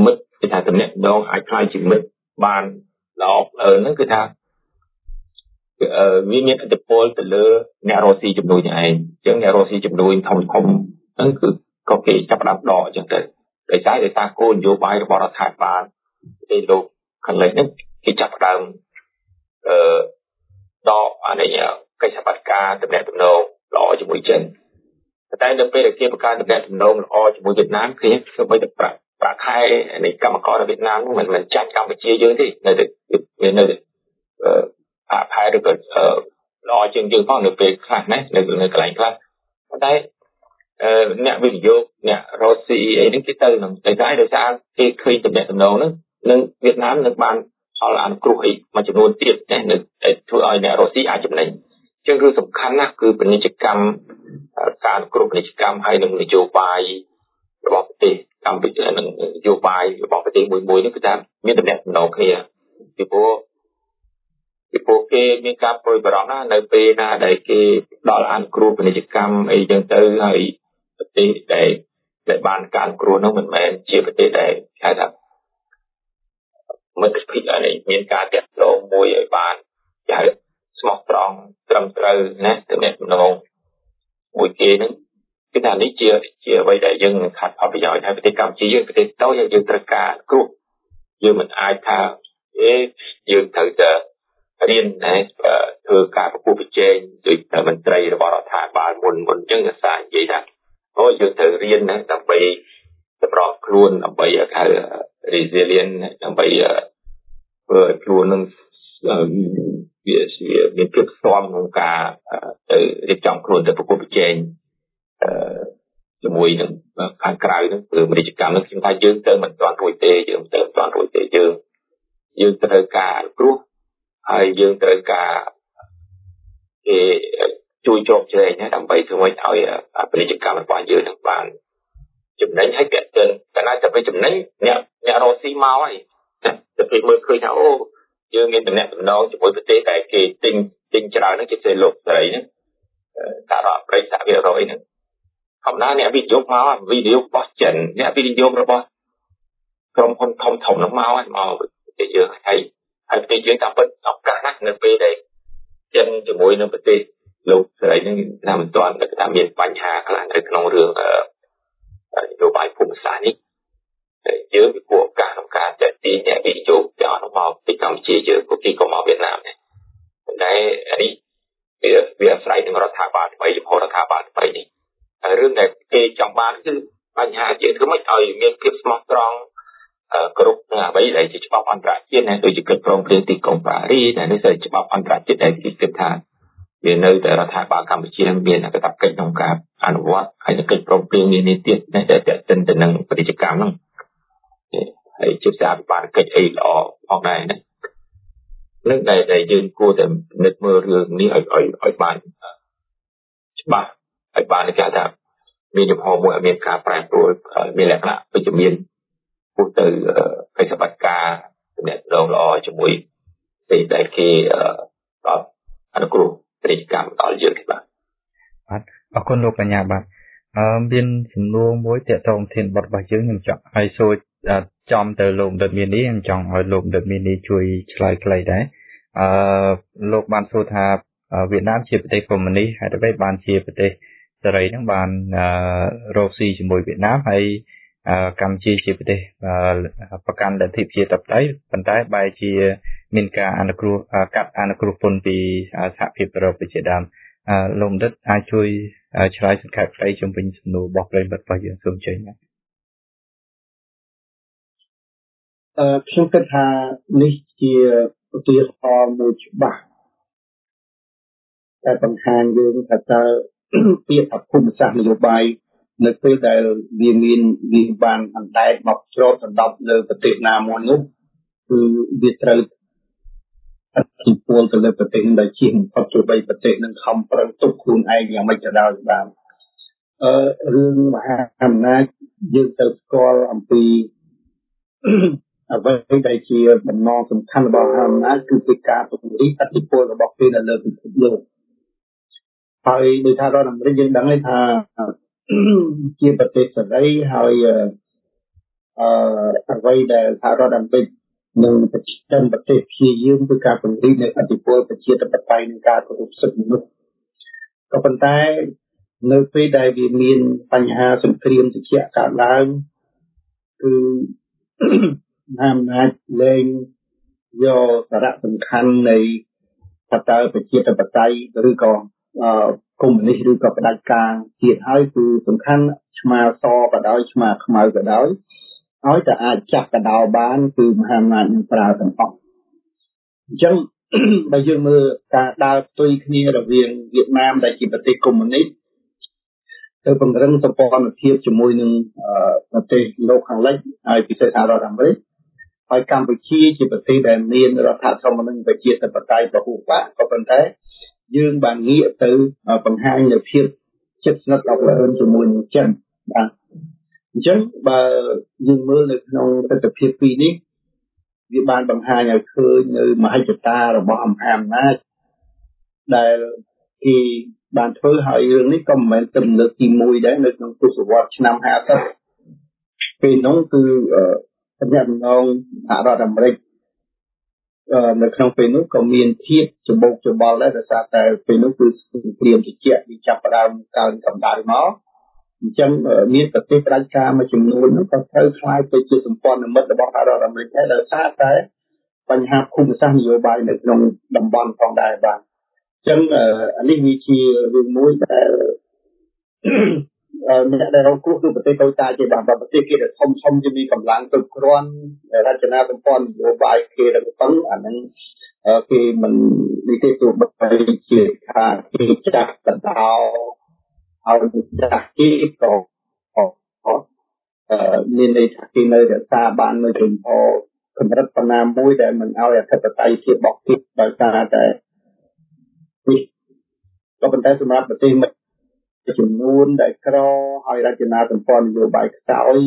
គេថាតំណែងដងអាចខ្លាយជាមិត្តបានល្អលើហ្នឹងគឺថាវាមានឥទ្ធិពលទៅលើអ្នករស់ស៊ីជំនួយនេះឯងអញ្ចឹងអ្នករស់ស៊ីជំនួយធំធំហ្នឹងគឺក៏គេចាប់ផ្ដើមដកអញ្ចឹងទៅដោយសារដោយសារគោលនយោបាយរបស់រដ្ឋាភិបាលទីលោកខាងលិចហ្នឹងគេចាប់ផ្ដើមអឺដកអានេះកិច្ចសន្យាការតំណែងតំណងល្អជាមួយចិនតែនៅពេលដែលគេបង្កើតតំណែងតំណងល្អជាមួយវៀតណាមគេធ្វើបីតែប្រាក់ប្រាក់ខែនៃកម្មករនៅវៀតណាមហ្នឹងមិនមែនចាច់កម្ពុជាយើងទេនៅតែមាននៅអឺអាផែឬក៏ល្អជាងយើងផងនៅពេលខ្លះណានៅនៅកន្លែងខ្លះតែអ្នកវិនិយោគអ្នករកស៊ីអីហ្នឹងគេទៅនឹងតែតែដោយសារគេឃើញតំណែងតំណងហ្នឹងនឹងវៀតណាមនឹងបានផលអនុគ្រោះអីមួយចំនួនទៀតណានៅធ្វើឲ្យអ្នករកស៊ីអាចចំណេញអញ្ចឹងគឺសំខាន់ណាស់គឺពាណិជ្ជកម្មការអនុគ្រោះពាណិជ្ជកម្មហើយនឹងនយោបាយរបស់ប្រទេសកម្ពុជានិងនយោបាយរបស់ប្រទេសមួយមួយនេះគឺថាមានតំណែងតំណងគ្នាពីព្រោះពីព្រោះគេមានការប្រួយបារម្ភណានៅពេលណាដែលគេដល់អនុគ្រោះពាណិជ្ជកម្មអីចឹងទៅហើយប្រទេសដែលដែលបានការអនុគ្រោះនោះមិនមែនជាប្រទេសដែលហៅថាមិត្តភាពនេះមានការទាក់ទងមួយឲ្យបានហៅស្មោះត្រង់ត្រឹមត្រូវណាតំណែងតំណងមួយគេហ្នឹងគឺថានេះជាជាអ្វីដែលយើងខាត់ផលប្រយោជន៍ហើយប្រទេសកម្ពុជាយើងប្រទេសតូចយើងត្រូវការគ្រោះយើងមិនអាចថាអេយើងត្រូវតែរៀនណាធ្វើការប្រគល់ប្រជែងដោយមន្ត្រីរបស់រដ្ឋាភិបាលមុនមុនអញ្ចឹងអាសានិយាយថាអូយើងត្រូវរៀនណាដើម្បីសម្របខ្លួនដើម្បីហៅ resilient ដើម្បីធ្វើឲ្យខ្លួននឹងវាមានភាពស្ទាំក្នុងការទៅរៀបចំខ្លួនទៅប្រគល់ប្រជែងជាមួយនឹងខាងក្រៅនឹងគឺពាណិជ្ជកម្មនឹងខ្ញុំថាយើងទៅមិនទាន់រួចទេយើងទៅមិនទាន់រួចទេយើងយើងត្រូវការគ្រោះហើយយើងត្រូវការគេជួយជោគជ័យណាដើម្បីធ្វើឲ្យពាណិជ្ជកម្មរបស់យើងនឹងបានចំណេញហើយតែតែណាតែពេលចំណេញអ្នកអ្នករកស៊ីមកហើយតែពេលមើលឃើញថាអូយើងមានតំណែងតំណងជាមួយប្រទេសដែលគេទិញទិញច្រើនហ្នឹងគេផ្សេងលោកស្រីហ្នឹងតារ៉ាប្រេងសហវិរយហ្នឹងធម្មតាអ្នកវិនិយោគមកវិនិយោគរបស់ចិនអ្នកវិនិយោគរបស់ក្រុមហ៊ុនធំធំហ្នឹងមកហើយមកប្រទេសយើងហើយហើយប្រទេសយើងតាមពិតឱកាសណាស់នៅពេលដែលចិនជាមួយនឹងប្រទេសលោកស្រីហ្នឹងថាមិនទាន់ថាមានបញ្ហាខ្លះនៅក្នុងរឿងនយោបាយភូមិសាស្ត្រនេះយើងមានឱកាសក្នុងការចាត់ទាញអ្នកវិនិយោគទៅអនុវត្តពីកម្ពុជាយើងពួកគេក៏មកវៀតណាមដែរតែនេះវាវាអាស្រ័យនឹងរដ្ឋាភិបាលថ្មីចំពោះរដ្ឋាភិបាលថ្មីនេះហើយរឿងដែលគេចង់បានគឺបញ្ហាជាធ្វើម៉េចឲ្យមានភាពស្មោះត្រង់គ្រប់នឹងអ្វីដែលជាច្បាប់អន្តរជាតិណាដូចជាកិច្ចព្រមព្រៀងទីក្រុងប៉ារីសដែលនេះជាច្បាប់អន្តរជាតិដែលគេគិតថាវានៅតែរដ្ឋាភិបាលកម្ពុជាមានកាតព្វកិច្ចក្នុងការអនុវត្តហើយកិច្ចព្រមព្រៀងនេះទៀតដែលតេតិនទៅនឹងពាណិជ្ជកម្មហ្នឹងហើយជាសារវិបានកិច្ចអីល្អផងដែរណានឹងដែលយើងគួរតែពិនិត្យមើលរឿងនេះឲ្យឲ្យឲ្យបានច្បាស់ឲ្យបានគេថាមានចំហមួយឲ្យមានការប្រែប្រួលមានលក្ខណៈវិជ្ជមានពុះទៅកិច្ចសន្យាការតំណែងដងល្អជាមួយពេលដែលគេដល់អនុគ្រោះពាណិជ្ជកម្មដល់យើងបាទបាទអរគុណលោកបញ្ញាបាទអឺមានសំណួរមួយទាក់ទងធានបទរបស់យើងខ្ញុំចង់ឲ្យសួរចំទៅលោកដិតមាននេះខ្ញុំចង់ឲ្យលោកដិតមាននេះជួយឆ្លើយខ្លីដែរអឺលោកបានសួរថាវៀតណាមជាប្រទេសកុម្មុយនីសហើយដើម្បីបានជាប្រទេសសេរីហ្នឹងបានរកស៊ីជាមួយវៀតណាមហើយកម្ពុជាជាប្រទេសប្រកាន់លទ្ធិប្រជាធិបតេយ្យប៉ុន្តែបែរជាមានការអនុគ្រោះកាត់អនុគ្រោះពន្ធពីសហភាពអឺរ៉ុបជាដើមលោកដិតអាចជួយឆ្លើយសង្ខេបខ្លីជុំវិញសំណួររបស់ប្រិយមិត្តរបស់យើងសូមជើញណាអឺខ្ញុំគិតថានេះជាឧទាហរណ៍មួយច្បាស់តែបង្ហាញយើងថាតើពាក្យថាភូមិសាស្ត្រនយោបាយនៅពេលដែលវាមានវាបានអណ្ដែតមកច្រកដណ្ដប់លើប្រទេសណាមួយនោះគឺវាត្រូវអធិពលទៅលើប្រទេសនឹងដែលជាបំផុតទោះបីប្រទេសនឹងខំប្រឹងទប់ខ្លួនឯងយ៉ាងម៉េចក៏ដោយបានអឺរឿងមហាអំណាចយើងត្រូវស្គាល់អំពីអ្វីដែលជាបំណងសំខាន់របស់មហាអំណាចគឺការពង្រីកអធិពលរបស់គេនៅលើពិភពលោកហើយដោយថារដ្ឋអាមេរិកយើងដឹងហើយថាជាប្រទេសសេរីហើយអ្វីដែលសហរដ្ឋអាមេរិកនិងប្រទេសប្រទេសព្យាយាមធ្វើការពង្រីកនៅអធិបតេយ្យប្រជាធិបតេយ្យនិងការគោរពសិទ្ធិមនុស្សក៏ប៉ុន្តែនៅពេលដែលវាមានបញ្ហាសង្គ្រាមត្រជាក់កើតឡើងគឺមហាអំណាចលែងយកសារៈសំខាន់នៃថាតើប្រជាធិបតេយ្យឬក៏កុម្មុយនីសឬក៏ផ្ដាច់ការទៀតហើយគឺសំខាន់ឆ្មាសក៏ដោយឆ្មាខ្មៅក៏ដោយឲ្យតែអាចចាប់កដោបានគឺមហាអំណាចនឹងប្រើទាំងអស់អញ្ចឹងបើយើងមើលការដើរផ្ទុយគ្នារវាងវៀតណាមដែលជាប្រទេសកុម្មុយនីសទៅពង្រឹងសម្ព័ន្ធភាពជាមួយនឹងប្រទេសលោកខាងលិចហើយពិសេសសហរដ្ឋអាមេរិកហើយកម្ពុជាជាប្រទេសដែលមានរដ្ឋធម្មនុញ្ញប្រជាធិបតេយ្យពហុបកក៏ប៉ុន្តែយើងបានងាកទៅបង្ហាញនូវភាពជិតស្និទ្ធល្អិតជាមួយនឹងចិនបាទអញ្ចឹងបើយើងមើលនៅក្នុងទស្សនវិជ្ជាពីរនេះវាបានបង្ហាញឲ្យឃើញនៅមហិច្ឆតារបស់មហាអំណាចដែលគេបានធ្វើឲ្យរឿងនេះក៏មិនមែនត្រឹមលើកទីមួយដែរនៅក្នុងទសវត្សរ៍ឆ្នាំហាសិបពេលនោះគឺតំណែងសហរដ្ឋអាមេរិកនៅក្នុងពេលនោះក៏មានភាពច្បោកច្បល់ដែរដោយសារតែពេលនោះគឺសង្គ្រាមត្រជាក់វាចាប់ផ្ដើមកើនកម្ដៅមកអញ្ចឹងមានប្រទេសផ្ដាច់ការមួយចំនួននោះក៏ត្រូវខ្លាយទៅជាសម្ព័ន្ធមិត្តរបស់សហរដ្ឋអាមេរិកដែរដោយសារតែបញ្ហាភូមិសាស្ត្រនយោបាយនៅក្នុងតំបន់ផងដែរបាទអញ្ចឹងអានេះវាជារឿងមួយដែលអ្នកដែលរងគ្រោះគឺប្រទេសតូចតាចជាបាទប្រទេសគេដែលធំធំជាមានកម្លាំងគ្រប់គ្រាន់រចនាសម្ព័ន្ធនយោបាយគេរឹងប៉ឹងអាហ្នឹងគេមិននិយាយទៅបីជាថាគេចាស់កដោឲ្យចាស់គេក៏មានន័យថាគេនៅរក្សាបាននៅជំហរកម្រិតប៉ុណ្ណាមួយដែលមិនឲ្យអធិបតេយ្យភាពរបស់គេដោយសារតែនេះក៏ប៉ុន្តែសម្រាប់ប្រទេសមិត្តចំនួនដែលក្រហើយរចនាសម្ព័ន្ធនយោបាយខ្សោយ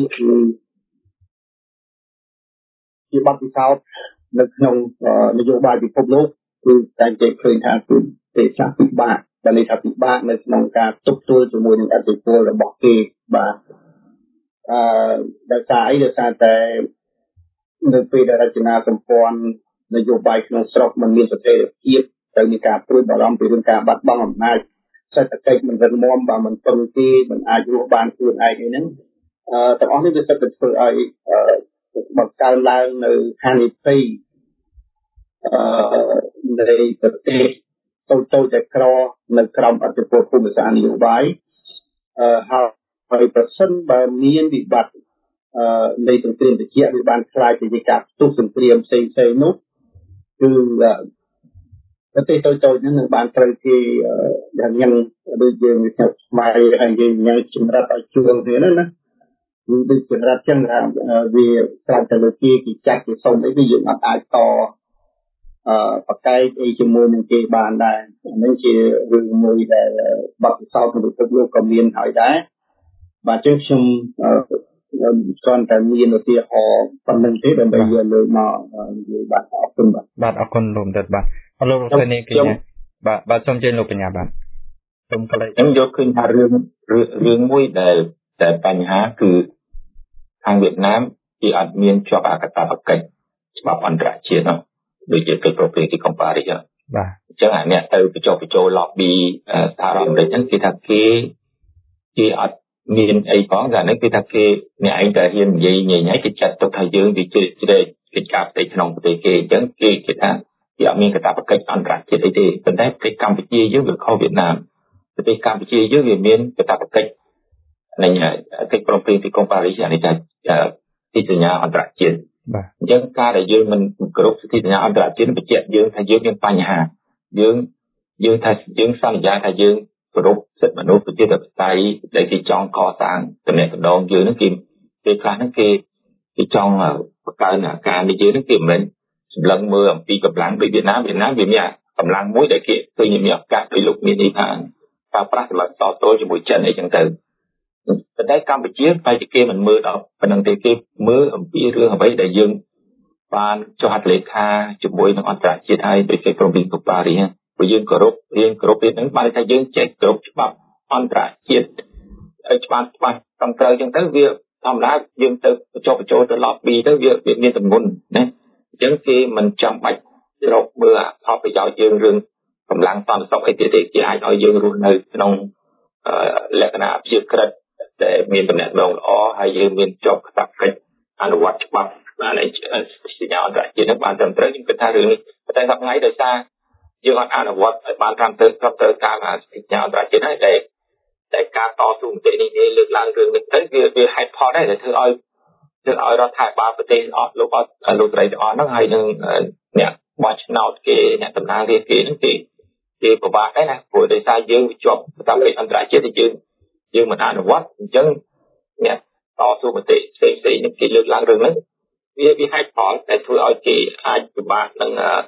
គឺជាបទពិសោធន៍នៅក្នុងនយោបាយពិភពលោកគឺតែគេឃើញថាគឺទេចាស់ពិបាកដែលន័យថាពិបាកនៅក្នុងការទប់ទល់ជាមួយនឹងអធិបតេយ្យរបស់គេបាទអឺដោយសារអីដោយសារតែនៅពេលដែលរចនាសម្ព័ន្ធនយោបាយក្នុងស្រុកมันមានស្ថិរភាពទៅមានការព្រួយបារម្ភពីរឿងការបាត់បង់អំណាចសេដ្ឋកិច្ចមិនរឹងមាំបើមិនពឹងទេមិនអាចរស់បានខ្លួនឯងអីហ្នឹងអឺទាំងអស់នេះវាសិតតែធ្វើឲ្យបង្កើនឡើងនៅហានិភ័យអឺនៃប្រទេសតូចតូចតែក្រនៅក្រោមអធិបតេយ្យភូមិសាស្ត្រនយោបាយអឺហើយប្រសិនបើមានវិបត្តិអឺនៃសង្គ្រាមត្រជាក់វាបានខ្លាយទៅជាការផ្ទុះសង្គ្រាមផ្សេងផ្សេងនោះគឺប្រទេសតូចតូចហ្នឹងនឹងបានត្រូវគេយ៉ាងញ៉ាំដូចយើងវាចាប់ស្មៃហើយយើងញ៉ាំចម្រិតឲ្យជួងទៀតណាណាគឺដូចចម្រិតចឹងថាវាស្រាប់តែលើគេគេចាត់គេសុំអីគឺយើងអត់អាចតអឺបកែកអីជាមួយនឹងគេបានដែរអានេះជារឿងមួយដែលបទពិសោធន៍របស់ពិភពលោកក៏មានហើយដែរបាទចឹងខ្ញុំគ្រាន់តែមានឧទាហរណ៍ប៉ុណ្្នឹងទេដើម្បីយកលើកមកនិយាយបាទអរគុណបាទបាទអរគុណលោកដិតបាទអរលោកលោកនេះគឺបាទបាទសូមជឿលោកបញ្ញាបាទសូមកន្លែងខ្ញុំយកឃើញថារឿងរឿងមួយដែលតែបញ្ហាគឺខាងវៀតណាមគេអត់មានជាប់អកតាបកិច្ចច្បាប់អន្តរជាតិនោះដូចជាកិច្ចប្រព្រឹត្តទីកំប៉ារីសបាទអញ្ចឹងអាអ្នកទៅបញ្ចុះបញ្ចូល lobby សហរដ្ឋអាមេរិកហ្នឹងគេថាគេគេអត់មានអីផងតែនេះគឺថាគេអ្នកឯងតែហ៊ាននិយាយញញហើយគេចាត់ទុកថាយើងវាជ្រេកជ្រែកកិច្ចការផ្ទៃក្នុងប្រទេសគេអញ្ចឹងគេគេថាគេអត់មានកាតព្វកិច្ចអន្តរជាតិអីទេប៉ុន្តែប្រទេសកម្ពុជាយើងវាខុសវៀតណាមប្រទេសកម្ពុជាយើងវាមានកាតព្វកិច្ចនៃកិច្ចព្រមព្រៀងទីក្រុងប៉ារីសអានេះថាទីសញ្ញាអន្តរជាតិបាទអញ្ចឹងការដែលយើងមិនគោរពសិទ្ធិសញ្ញាអន្តរជាតិបញ្ជាក់យើងថាយើងមានបញ្ហាយើងយើងថាយើងសន្យាថាយើងគោរពសិទ្ធិមនុស្សប្រជាធិបតេយ្យដែលគេចង់កសាងតំណែងដងយើងហ្នឹងគេគេខ្លះហ្នឹងគេគេចង់បង្កើនអាការនេះយើងហ្នឹងគេមិនមែនសម្លឹងមើលអំពីកម្លាំងដូចវៀតណាមវៀតណាមវាមានកម្លាំងមួយដែលគេឃើញមានឱកាសដោយលោកមានន័យថាប្រើប្រាស់សម្រាប់តទល់ជាមួយចិនអីចឹងទៅប៉ុន្តែកម្ពុជាបែរជាគេមិនមើលដល់ប៉ុណ្្នឹងទេគេមើលអំពីរឿងអ្វីដែលយើងបានចុះហត្ថលេខាជាមួយនឹងអន្តរជាតិហើយដូចគេព្រមព្រៀងកូប៉ារីសព្រោះយើងគោរពរៀងគោរពទៀតហ្នឹងបានថាយើងចេះគោរពច្បាប់អន្តរជាតិឲ្យច្បាស់ច្បាស់ត្រឹមត្រូវចឹងទៅវាធម្មតាយើងទៅបញ្ចុះបញ្ចូលទៅ lobby ទៅវាមានទម្ងន់ណាអញ្ចឹងគេមិនចាំបាច់រកមើលផលប្រយោជន៍យើងរឿងកម្លាំងសន្តិសុខអីទៀតទេគេអាចឲ្យយើងរស់នៅក្នុងលក្ខណៈជាក្រិតតែមានតំណែងល្អហើយយើងមានជាប់កាតព្វកិច្ចអនុវត្តច្បាប់បានឯសញ្ញាអន្តរជាតិនឹងបានត្រឹមត្រូវខ្ញុំគិតថារឿងនេះតែសប្តាហ៍ថ្ងៃដោយសារយើងអត់អនុវត្តឲ្យបានត្រឹមត្រូវត្រឹមត្រូវតាមសញ្ញាអន្តរជាតិហើយតែតែការតស៊ូមតិនេះលើកឡើងរឿងនេះទៅវាវាហេតុផលដែរដែលធ្វើឲ្យធ្វើឲ្យរដ្ឋាភិបាលប្រទេសអត់លោកអត់លោកស្រីទាំងអស់ហ្នឹងហើយនឹងអ្នកបោះឆ្នោតគេអ្នកតំណាងរាស្ត្រគេហ្នឹងគេគេពិបាកដែរណាព្រោះដោយសារយើងជាប់កាតព្វកិច្ចអន្តរជាតិយើងយើងមិនអនុវត្តអញ្ចឹងអ្នកតស៊ូមតិផ្សេងផ្សេងនេះគេលើកឡើងរឿងហ្នឹងវាវាហេតុផលតែធ្វើឲ្យគេអាចពិបាកនឹងអឺ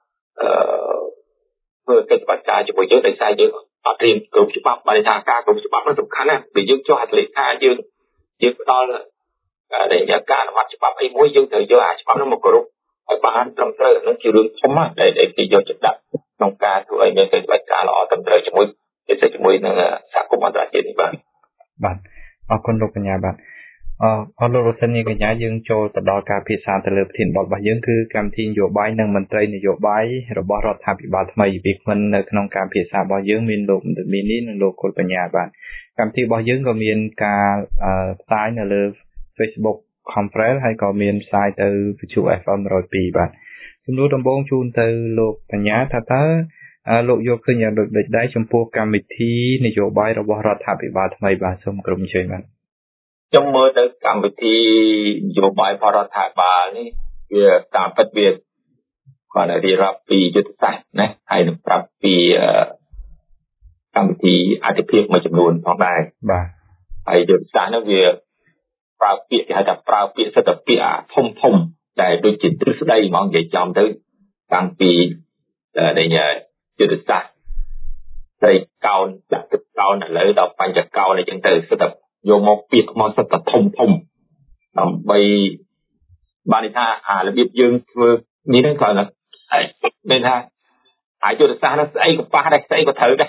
ធ្វើកិច្ចបដិការជាមួយយើងដោយសារយើងអត់រៀនគ្រប់ច្បាប់បានថាការគ្រប់ច្បាប់នោះសំខាន់ណាស់ពេលយើងចុះហត្ថលេខាយើងយើងផ្ដល់ដែលការអនុវត្តច្បាប់អីមួយយើងត្រូវយកអាច្បាប់នោះមកគោរពឲ្យបានត្រឹមត្រូវនោះជារឿងធំណាស់ដែលគេយកចិត្តដាក់ក្នុងការធ្វើឲ្យមានកិច្ចបដិការល្អត្រឹមត្រូវជាមួយជាមួយនឹងសហគមន៍អន្តរជាតិនេះបាទបាទអរគុណលោកកញ្ញាបាទអរអរលោករសិននាងកញ្ញាយើងចូលទៅដល់ការពិភាក្សាទៅលើប្រធានបទរបស់យើងគឺកម្មវិធីនយោបាយនិងមន្ត្រីនយោបាយរបស់រដ្ឋាភិបាលថ្មីវាគ្មិននៅក្នុងការពិភាក្សារបស់យើងមានលោកមីនីនិងលោកគុលបញ្ញាបាទកម្មវិធីរបស់យើងក៏មានការផ្សាយនៅលើ Facebook Conference ហើយក៏មានផ្សាយទៅវិទ្យុ เอฟ เอ็ม หนึ่งศูนย์สอง បាទជំនួសដំបូងជូនទៅលោកបញ្ញាថាតើលោកយកឃើញយ៉ាងដូចដែរចំពោះកម្មវិធីនយោបាយរបស់រដ្ឋាភិបាលថ្មីបាទសូមក្រុមជើញបាទខ្ញុំមើលទៅកម្មវិធីនយោបាយរបស់រដ្ឋាភិបាលនេះវាតាមពិតវាគាត់រៀបរាប់ពីយុទ្ធសាស្ត្រណាហើយនឹងប្រាប់ពីកម្មវិធីអធិភាពមួយចំនួនផងដែរបាទហើយយុទ្ធសាស្ត្រនោះវាប្រើពាក្យគេហៅថាប្រើពាក្យសិទ្ធិពាក្យធំធំដែលដូចជាទ្រឹស្ដីហ្មងនិយាយចំទៅតាំងពីដែលយុទ្ធសាស្ត្រស្រីកោនដាក់ទឹកកោនឥឡូវដល់បញ្ចកោនអីចឹងទៅសិទ្ធិយកមកពាក្យមកសិទ្ធិធំធំដើម្បីបានន័យថាអារបៀបយើងធ្វើនេះហ្នឹងគាត់ណាមានថាអាយុទ្ធសាស្ត្រនោះស្អីក៏ប៉ះដែរស្អីក៏ត្រូវដែរ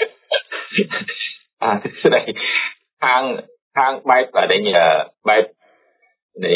អាស្ដីខាងខាងបែបដែលបែបនៃ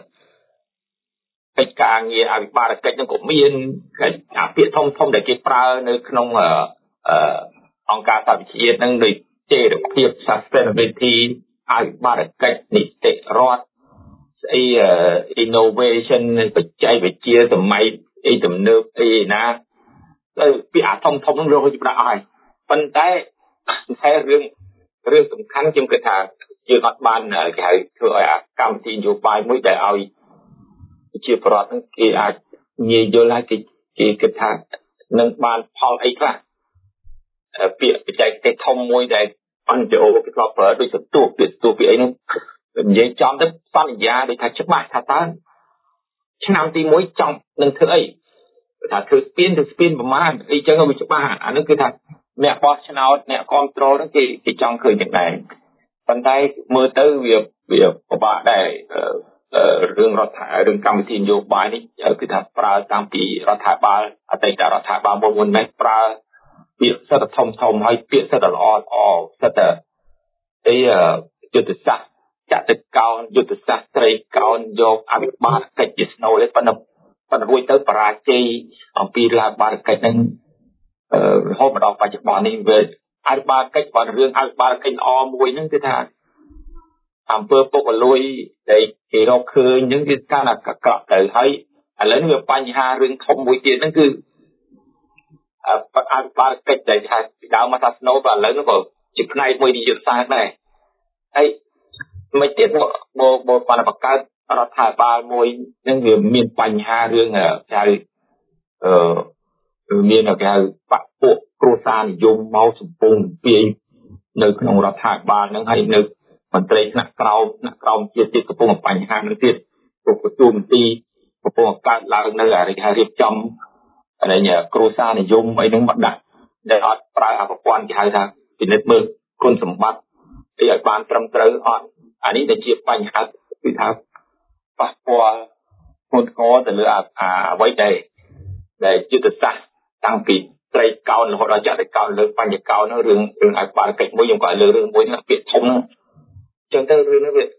កិច្ចការងារអភិបាលកិច្ចហ្នឹងក៏មានកិច្ចអាពាក្យធំធំដែលគេប្រើនៅក្នុងអង្គការសហប្រជាជាតិហ្នឹងដូចចេរភាព sustainability អភិបាលកិច្ចនីតិរដ្ឋស្អី innovation បច្ចេកវិទ្យាសម័យអីទំនើបអីណាទៅពាក្យអាធំធំហ្នឹងរកឲ្យប្រាក់ឲ្យប៉ុន្តែតែរឿងរឿងសំខាន់ខ្ញុំគិតថាយើងអត់បានគេហៅធ្វើឲ្យកម្មវិធីនយោបាយមួយដែលឲ្យជាប្រវត្តិហ្នឹងគេអាចងាយយល់ហើយគេគេគិតថានឹងបានផលអីខ្លះពាក្យបច្ចេកទេសធំមួយដែលអន្តរជាតិគេធ្លាប់ប្រើដូចសន្ទុះពាក្យសន្ទុះពាក្យអីហ្នឹងនិយាយចំទៅសន្យាដូចថាច្បាស់ថាតើឆ្នាំទីមួយចង់នឹងធ្វើអីថាធ្វើស្ពានទៅស្ពានប្រមាណអីចឹងវាច្បាស់អានោះគឺថាអ្នកបោះឆ្នោតអ្នកគ្រប់គ្រងហ្នឹងគេគេចង់ឃើញយ៉ាងដែរប៉ុន្តែមើលទៅវាវាពិបាកដែររឿងរដ្ឋារឿងកម្មវិធីនយោបាយនេះគឺថាប្រើតាំងពីរដ្ឋាភិបាលអតីតរដ្ឋាភិបាលមុនមុននេះប្រើពាក្យសិទ្ធិធំធំហើយពាក្យសិទ្ធិល្អល្អសិទ្ធិអីយុទ្ធសាស្ត្រចតុកោណយុទ្ធសាស្ត្រត្រីកោណយកអភិបាលកិច្ចជាស្នូលប៉ុណ្ណឹងប៉ុន្តែរួចទៅបរាជ័យអំពីរដ្ឋាភិបាលកិច្ចហ្នឹងរហូតមកដល់បច្ចុប្បន្ននេះវាអភិបាលកិច្ចបានរឿងអភិបាលកិច្ចល្អមួយហ្នឹងគឺថាអង្គើពុករលួយដែលគេរកឃើញហ្នឹងគឺកាន់តែកក្រក់ទៅហើយឥឡូវនេះវាបញ្ហារឿងធំមួយទៀតហ្នឹងគឺអភិបាលកិច្ចដែលថាពីដើមមកថាស្នូលដល់ឥឡូវហ្នឹងក៏ជាផ្នែកមួយនៃយុទ្ធសាស្ត្រដែរហើយមិនទៀតមកមកបានបង្កើតរដ្ឋាភិបាលមួយហ្នឹងវាមានបញ្ហារឿងគេហៅអឺមានគេហៅបកពួកគ្រួសារនិយមមកសម្ពុងពីនៅក្នុងរដ្ឋាភិបាលហ្នឹងហើយនៅមន្ត្រីថ្នាក់ក្រោមថ្នាក់ក្រោមជាតិទៀតកំពុងបញ្ហានឹងទៀតព្រោះក្រសួងមន្ត្រីកំពុងកើតឡើងនៅអាគេហៅរៀបចំអីគ្រួសារនិយមអីហ្នឹងមកដាក់ដែលអត់ប្រើអភិព័ន្ធគេហៅថាពិនិត្យមើលគុណសម្បត្តិទីឲ្យបានត្រឹមត្រូវអត់អានេះដែលជាបញ្ហាគឺថាប៉ះពាល់ធ្ងន់ធ្ងរទៅលើអាអ្វីដែលដែលយុទ្ធសាស្ត្រតាំងពីត្រីកោណរហូតដល់ចតុកោណលើបញ្ញកោណរឿងរឿងអភិបាលកិច្ចមួយខ្ញុំក៏លើរឿងមួយហ្នឹងពាក្យធំហ្នឹងចឹងទៅរឿងនេះវា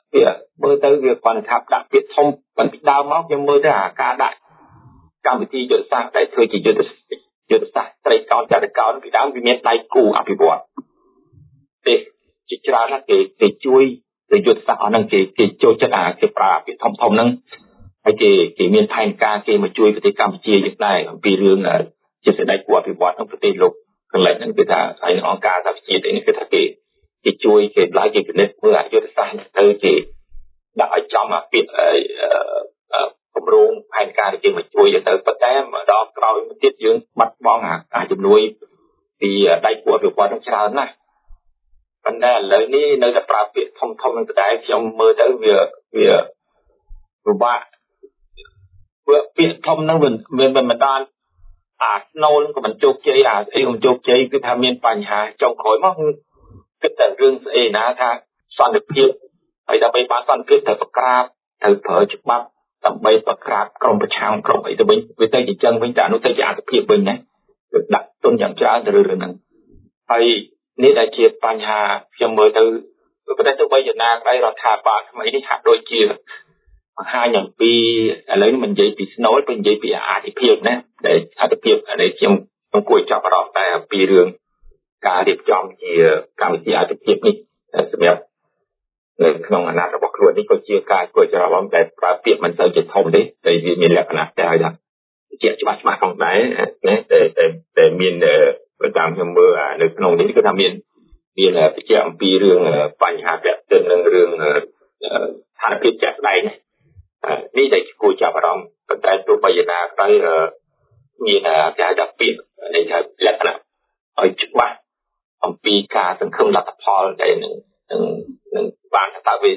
វាមើលទៅវាគាត់ថាដាក់ពាក្យធំប៉ុន្តែដើមមកខ្ញុំមើលទៅអាការដាក់កម្មវិធីយុទ្ធសាស្ត្រដែលធ្វើជាយុទ្ធយុទ្ធសាស្ត្រត្រីកោណចរកោណពីដើមវាមានដៃគូអភិវឌ្ឍទេជាច្រើនណាស់គេគេជួយទៅយុទ្ធសាស្ត្រអស់ហ្នឹងគេគេចូលចិត្តអាគេប្រើពាក្យធំធំហ្នឹងហើយគេគេមានផែនការគេមកជួយប្រទេសកម្ពុជាយ៉ាងដែរអំពីរឿងជាស្ដីគួរអភិវឌ្ឍក្នុងប្រទេសលោកកន្លែងហ្នឹងគឺថាហើយអង្គការសហប្រជាជាតិនេះគឺថាគេគេជួយគេឡាយគេពិនិត្យមើលយុទ្ធសាស្ត្រទៅគេដាក់ឲ្យចំអាពាក្យគម្រោងផែនការគេមកជួយទៅប៉ុន្តែម្ដងក្រោយមកទៀតយើងបាត់បង់អាជំនួយពីដៃគូអភិវឌ្ឍន៍ច្រើនណាស់ប៉ុន្តែឥឡូវនេះនៅតែប្រើពាក្យធំធំនឹងតែខ្ញុំមើលទៅវាវាពិបាកពាក្យធំហ្នឹងវាមិនមិនបានអាស្នូលក៏មិនជោគជ័យអាស្អីក៏មិនជោគជ័យគឺថាមានបញ្ហាចុងក្រោយមកគិតតែរឿងស្អីណាថាសន្តិភាពហើយដើម្បីបានសន្តិភាពត្រូវប្រក្រាបត្រូវប្រើច្បាប់ដើម្បីប្រក្រាបក្រុមប្រឆាំងក្រុមអីទៅវិញវាទៅជាចឹងវិញតែនោះទៅជាអត្ថភាពវិញណាគឺដាក់ទុនយ៉ាងច្រើនទៅរឿងហ្នឹងហើយនេះដែលជាបញ្ហាខ្ញុំមើលទៅប្រទេសទៅបីយ៉ាងណាក្តីរដ្ឋាភិបាលថ្មីនេះហាក់ដូចជាបង្ហាញអំពីឥឡូវនេះមិននិយាយពីស្នូលពេលនិយាយពីអត្ថភាពណាដែលអត្ថភាពដែលខ្ញុំខ្ញុំគួរចាប់អារម្មណ៍តែអំពីរឿងការរៀបចំជាកម្មវិធីអត្ថភាពនេះសម្រាប់នៅក្នុងអាណត្តិរបស់ខ្លួននេះក៏ជាការគួរចាប់អារម្មណ៍តែប្រើពាក្យមិនសូវជាធំទេតែវាមានលក្ខណៈតែឲ្យថាជាច្បាស់ច្បាស់ផងដែរណាតែតែតែមានតាមខ្ញុំមើលនៅក្នុងនេះគឺថាមានមានបញ្ជាក់អំពីរឿងបញ្ហាពាក់ព័ន្ធនឹងរឿងស្ថានភាពជាក់ស្ដែងនេះដែលគួរចាប់អារម្មណ៍ប៉ុន្តែទោះបីយ៉ាងណាក៏មានគេហៅថាពាក្យនៃលក្ខណៈឲ្យច្បាស់អំពីការសង្ឃឹមលទ្ធផលដែលនឹងនឹងនឹងបានថាវា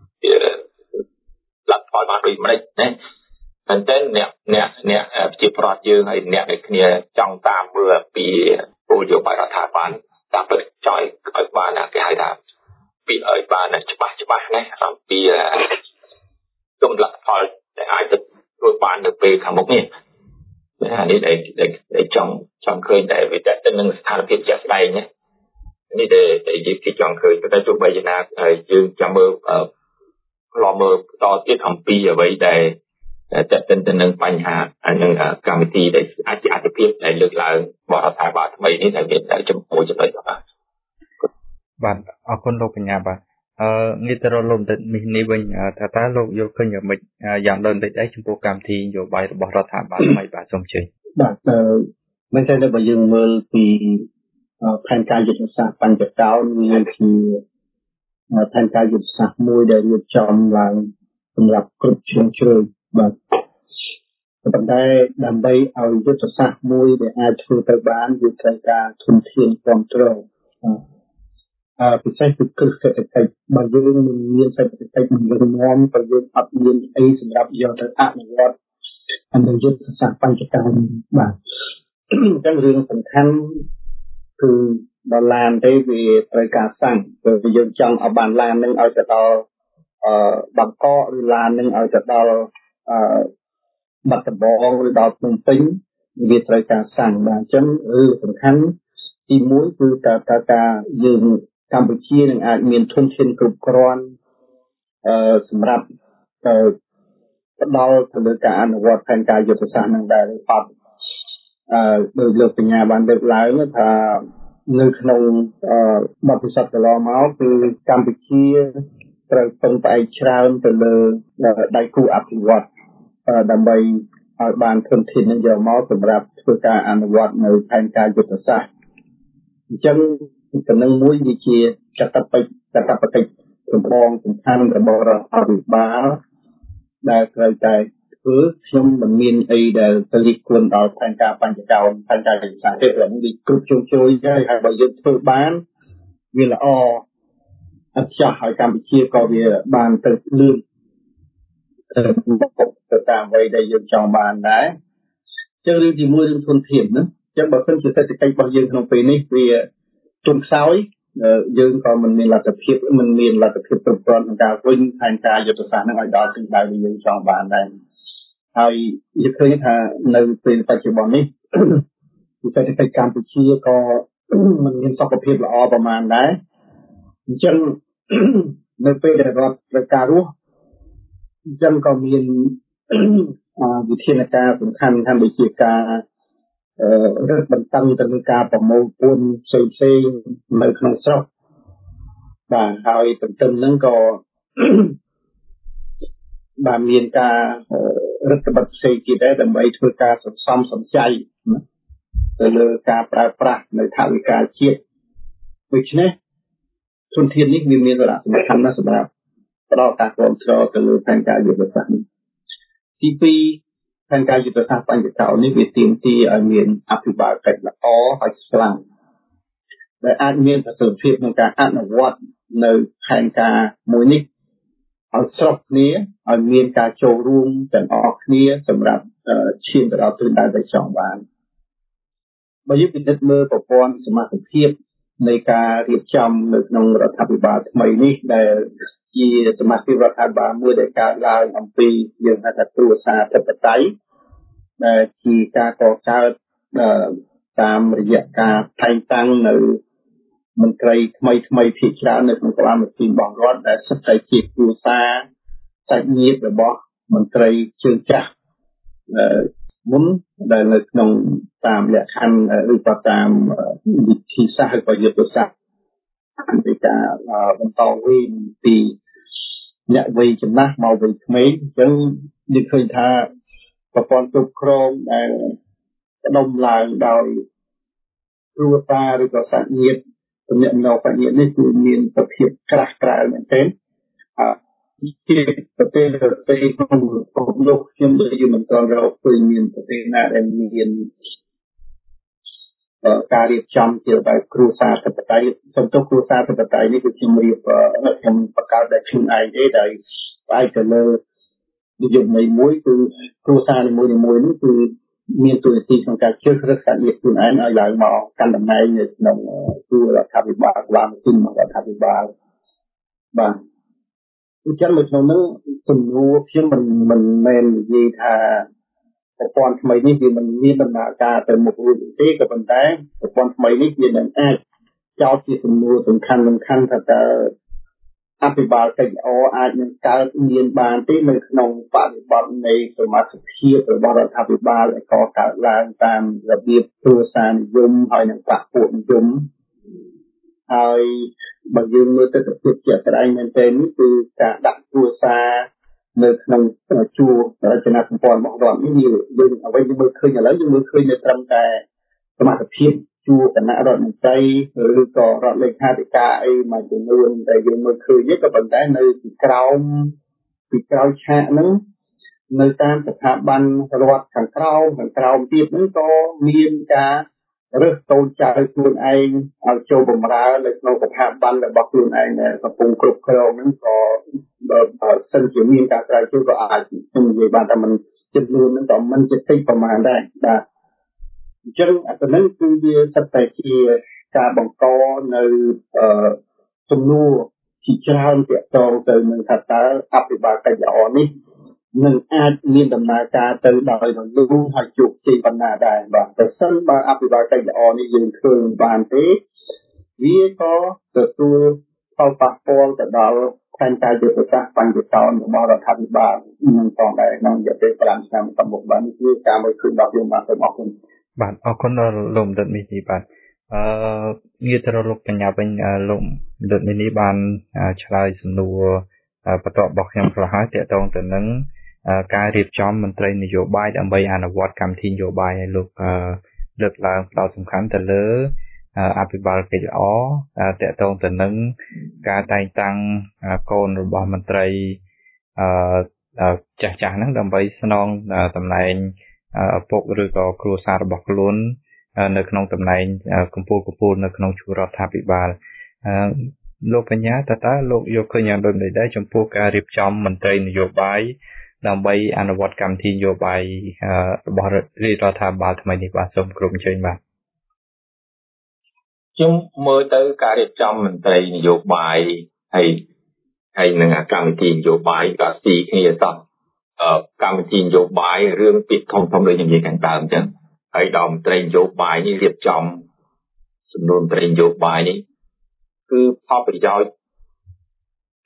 លទ្ធផលបានដូចម្ដេចណាតែតែអ្នកអ្នកអ្នកជាប្រដ្ឋយើងហើយអ្នកដែលគ្នាចង់តាមមើលពីគោលនយោបាយរដ្ឋាភិបាលតាមពិតចង់ឲ្យបានគេហៅថាពីឲ្យបានច្បាស់ច្បាស់ណាអំពីគុំលទ្ធផលដែលអាចទៅធ្វើបាននៅពេលខាងមុខនេះអានេះដែលដែលចង់ចង់ឃើញតែវាទៅនឹងស្ថានភាពជាក់ស្ដែងណានេះដែលដែលយើងគេចង់ឃើញតែទោះបីយ៉ាងណាយើងចាំមើលឡំមើលបន្តទៀតអំពីអ្វីដែលតែទៅទៅនឹងបញ្ហានឹងកម្មវិធីដែលអាចជាអត្ថភាពដែលលើកឡើងបរិបទបាទថ្មីនេះដែលមានតែចំពោះចំណុចបាទបាទអរគុណលោកបញ្ញាបាទអឺងាកទៅរកលោកបន្តិចនេះនេះវិញថាតើលោកយល់ឃើញយ៉ាងម៉េចយ៉ាងដូចម្ដេចដែរចំពោះកម្មវិធីនយោបាយរបស់រដ្ឋាភិបាលថ្មីបាទសូមជឿបាទមិនតែបើយើងមើលពីផែនការយុទ្ធសាស្ត្របញ្ចកោណមានជាផែនការយុទ្ធសាស្ត្រមួយដែលរៀបចំឡើងសម្រាប់គ្រប់ជ្រុងជ្រោយបាទប៉ុន្តែដើម្បីឲ្យយុទ្ធសាស្ត្រមួយដែលអាចធ្វើទៅបានវាត្រូវការធនធានគ្រប់គ្រងអឺពិសេសគឺគ្រឹះសេដ្ឋកិច្ចបើយើងមិនមានសេដ្ឋកិច្ចមិនរឹងមាំបើយើងអត់មានអីសម្រាប់យកទៅអនុវត្តunderយុទ្ធសាស្ត្របញ្ចកោណបាទអញ្ចឹងរឿងសំខាន់គឺដល់ឡានទេវាត្រូវការសាំងព្រោះយើងចង់ឲ្យបានឡាននឹងឲ្យទៅដល់អឺបង្កកឬឡាននឹងឲ្យទៅដល់អឺបាត់ដំបងឬដល់ភ្នំពេញវាត្រូវការសាំងបាទអញ្ចឹងរឿងសំខាន់ទីមួយគឺតើតើការយើងកម្ពុជានឹងអាចមានធនធានគ្រប់គ្រាន់អឺសម្រាប់ទៅផ្ដល់ទៅលើការអនុវត្តផែនការយុទ្ធសាស្ត្រនឹងដែរឬអត់អឺដោយលោកបញ្ញាបានលើកឡើងថានៅក្នុងបទពិសោធន៍កន្លងមកគឺកម្ពុជាត្រូវពឹងផ្អែកច្រើនទៅលើដៃគូអភិវឌ្ឍន៍ដើម្បីឲ្យបានធនធាននឹងយកមកសម្រាប់ធ្វើការអនុវត្តនៅផែនការយុទ្ធសាស្ត្រអញ្ចឹងចំណុចមួយវាជាកតបកិច្ចកតបកិច្ចចម្បងសំខាន់របស់រដ្ឋាភិបាលដែលត្រូវតែធ្វើខ្ញុំមិនមានអីដែលទៅរីកគួនដល់ផែនការបញ្ចកោណផែនការយុទ្ធសាស្ត្រទេព្រោះវាគ្រប់ជ្រុងជ្រោយហើយហើយបើយើងធ្វើបានវាល្អអត់ចាស់ឲ្យកម្ពុជាក៏វាបានទៅលឿនទៅតាមអ្វីដែលយើងចង់បានដែរអញ្ចឹងរឿងទីមួយរឿងធនធានណាអញ្ចឹងបើសិនជាសេដ្ឋកិច្ចរបស់យើងក្នុងពេលនេះវាទន់ខ្សោយយើងក៏មិនមានលទ្ធភាពមិនមានលទ្ធភាពគ្រប់គ្រាន់ក្នុងការវិញផែនការយុទ្ធសាស្ត្រនឹងឲ្យដល់ទិសដៅដែលយើងចង់បានដែរហើយយើងឃើញថានៅពេលបច្ចុប្បន្ននេះសេដ្ឋកិច្ចកម្ពុជាក៏មិនមានសុខភាពល្អប្រហែលដែរអញ្ចឹងនៅពេលដែលរដ្ឋត្រូវការរស់អញ្ចឹងក៏មានវិធានការសំខាន់ៗដូចជាការរឹតបន្តឹងទៅនឹងការប្រមូលពន្ធផ្សេងផ្សេងនៅក្នុងស្រុកបាទហើយទន្ទឹមនឹងក៏បានមានការរដ្ឋបတ်ផ្សេងទៀតដែរដើម្បីធ្វើការសន្សំសំចៃទៅលើការប្រើប្រាស់នៅថវិកាជាតិដូច្នេះធនធាននេះវាមានសារៈសំខាន់ណាស់សម្រាប់ផ្ដល់ការគ្រប់គ្រងទៅលើផែនការយុទ្ធសាស្ត្រនេះទីពីរផែនការយុទ្ធសាស្ត្របញ្ញកោនេះវាទាមទារឲ្យមានអភិបាលកិច្ចល្អហើយខ្លាំងដែលអាចមានប្រសិទ្ធភាពក្នុងការអនុវត្តនៅផែនការមួយនេះឲ្យស្របគ្នាឲ្យមានការចូលរួមទាំងអស់គ្នាសម្រាប់ឈានទៅដល់ទិសដៅដែលចង់បានបើយើងពិនិត្យមើលប្រព័ន្ធសមាជិកភាពនៃការរៀបចំនៅក្នុងរដ្ឋាភិបាលថ្មីនេះដែលជាសមាជិករដ្ឋាភិបាលមួយដែលកើតឡើងអំពីយើងហៅថាគ្រួសារធិបតេយ្យដែលជាការកកើតតាមរយៈការតែងតាំងនៅមន្ត្រីថ្មីថ្មីភាគច្រើននៅក្នុងក្រមវិធីរបស់រដ្ឋដែលសិទ្ធិជាគ្រួសារសាច់ញាតិរបស់មន្ត្រីជើងចាស់មុនដែលនៅក្នុងតាមលក្ខខណ្ឌឬក៏តាមវិធីសាស្ត្រឬក៏យុទ្ធសាស្ត្រនៃការបន្តវេនពីអ្នកវ័យចំណាស់មកវ័យក្មេងអញ្ចឹងយើងឃើញថាប្រព័ន្ធគ្រប់គ្រងដែលផ្ដុំឡើងដោយគ្រួសារឬក៏សាច់ញាតិទំនាក់ទំនងសាច់ញាតិនេះគឺមានប្រភេទក្រាស់ក្រែលមែនទែនអឺជាប្រទេសប្រទេសក្នុងលោកខ្ញុំដូចជាមិនទាន់រកឃើញមានប្រទេសណាដែលមានការរៀបចំជាបែបគ្រួសារធិបតេយ្យសំទោសគ្រួសារធិបតេយ្យនេះគឺខ្ញុំរៀបខ្ញុំបង្កើតតែខ្លួនឯងទេដែលផ្អែកទៅលើនិយមន័យមួយគឺគ្រួសារនីមួយៗនេះគឺមានទូនាទីក្នុងការជ្រើសរើសកាត់ញាតិខ្លួនឯងឲ្យឡើងមកកាន់តំណែងនៅក្នុងជួររដ្ឋាភិបាលបានទីមករដ្ឋាភិបាលបាទអញ្ចឹងនៅក្នុងនោះសំណួរខ្ញុំមិនមិនមែននិយាយថាប្រព័ន្ធថ្មីនេះវាមិនមានដំណើរការទៅមុខរួចទេក៏ប៉ុន្តែប្រព័ន្ធថ្មីនេះវានឹងអាចចោទជាសំណួរសំខាន់សំខាន់ថាតើអភិបាលកិច្ចល្អអាចនឹងកើតមានបានទេនៅក្នុងបរិបទនៃសមាជិកភាពរបស់រដ្ឋាភិបាលដែលកកើតឡើងតាមរបៀបគ្រួសារនិយមហើយនឹងបកពួកនិយមហើយបើយើងមើលទៅភាពជាក់ស្ដែងមែនទែននេះគឺការដាក់គ្រួសារនៅក្នុងជួររចនាសម្ព័ន្ធរបស់រដ្ឋនេះយើងអ្វីយើងមើលឃើញឥឡូវយើងមើលឃើញនៅត្រឹមតែសមត្ថភាពជួរគណៈរដ្ឋមន្ត្រីឬក៏រដ្ឋលេខាធិការអីមួយចំនួនដែលយើងមើលឃើញនេះក៏ប៉ុន្តែនៅពីក្រោមពីក្រោយឆាកហ្នឹងនៅតាមស្ថាប័នរដ្ឋខាងក្រោមខាងក្រោមទៀតហ្នឹងក៏មានការរើសកូនចៅខ្លួនឯងឲ្យចូលបម្រើនៅក្នុងស្ថាប័នរបស់ខ្លួនឯងដែលកំពុងគ្រប់គ្រងហ្នឹងក៏បើសិនជាមានការស្រាវជ្រាវក៏អាចខ្ញុំនិយាយបានថាมันចំនួនហ្នឹងក៏មិនជិតតិចប្រមាណដែរបាទអញ្ចឹងអាទៅនេះគឺវាសិតតែជាការបង្កនៅសំណួរជាច្រើនទាក់ទងទៅនឹងថាតើអភិបាលកិច្ចល្អនេះនឹងអាចមានដំណើរការទៅដោយរលូនហើយជោគជ័យប៉ុណ្ណាដែរបាទតែសិនបើអភិបាលកិច្ចល្អនេះយើងឃើញបានទេវាក៏ទទួលផលប៉ះពាល់ទៅដល់ផែនការយុទ្ធសាស្ត្របញ្ញកោណរបស់រដ្ឋាភិបាលនឹងផងដែរក្នុងរយៈពេលប្រាំឆ្នាំទៅមុខបាទនេះគឺការមើលឃើញរបស់យើងបាទសូមអរគុណបាទអរគុណដល់លោកបណ្ឌិតមីនីបាទអឺងាកទៅរកលោកកញ្ញាវិញលោកបណ្ឌិតមីនីបានឆ្លើយសំណួរបន្ទាប់របស់ខ្ញុំខ្លះហើយទាក់ទងទៅនឹងការរៀបចំមន្ត្រីនយោបាយដើម្បីអនុវត្តកម្មវិធីនយោបាយឲ្យលោកលើកឡើងផ្ដោតសំខាន់ទៅលើអភិបាលកិច្ចល្អទាក់ទងទៅនឹងការតែងតាំងកូនរបស់មន្ត្រីអឺចាស់ចាស់ហ្នឹងដើម្បីស្នងតំណែងឪពុកឬក៏គ្រួសាររបស់ខ្លួននៅក្នុងតំណែងកម្ពុជាកម្ពុជានៅក្នុងជួររដ្ឋាភិបាលលោកបញ្ញាតើតើលោកយកឃើញយ៉ាងដូចម្តេចដែរចំពោះការរៀបចំមន្ត្រីនយោបាយដើម្បីអនុវត្តកម្មវិធីនយោបាយរបស់រាជរដ្ឋាភិបាលថ្មីនេះបាទសូមគ្រប់អញ្ជើញបាទខ្ញុំមើលទៅការរៀបចំមន្ត្រីនយោបាយហើយហើយនឹងកម្មវិធីនយោបាយក៏ស៊ីគ្នាសោះកម្មវិធីនយោបាយរឿងពាក្យធំធំដូចខ្ញុំនិយាយខាងដើមអញ្ចឹងហើយដល់មន្ត្រីនយោបាយនេះរៀបចំចំនួនមន្ត្រីនយោបាយនេះគឺផលប្រយោជន៍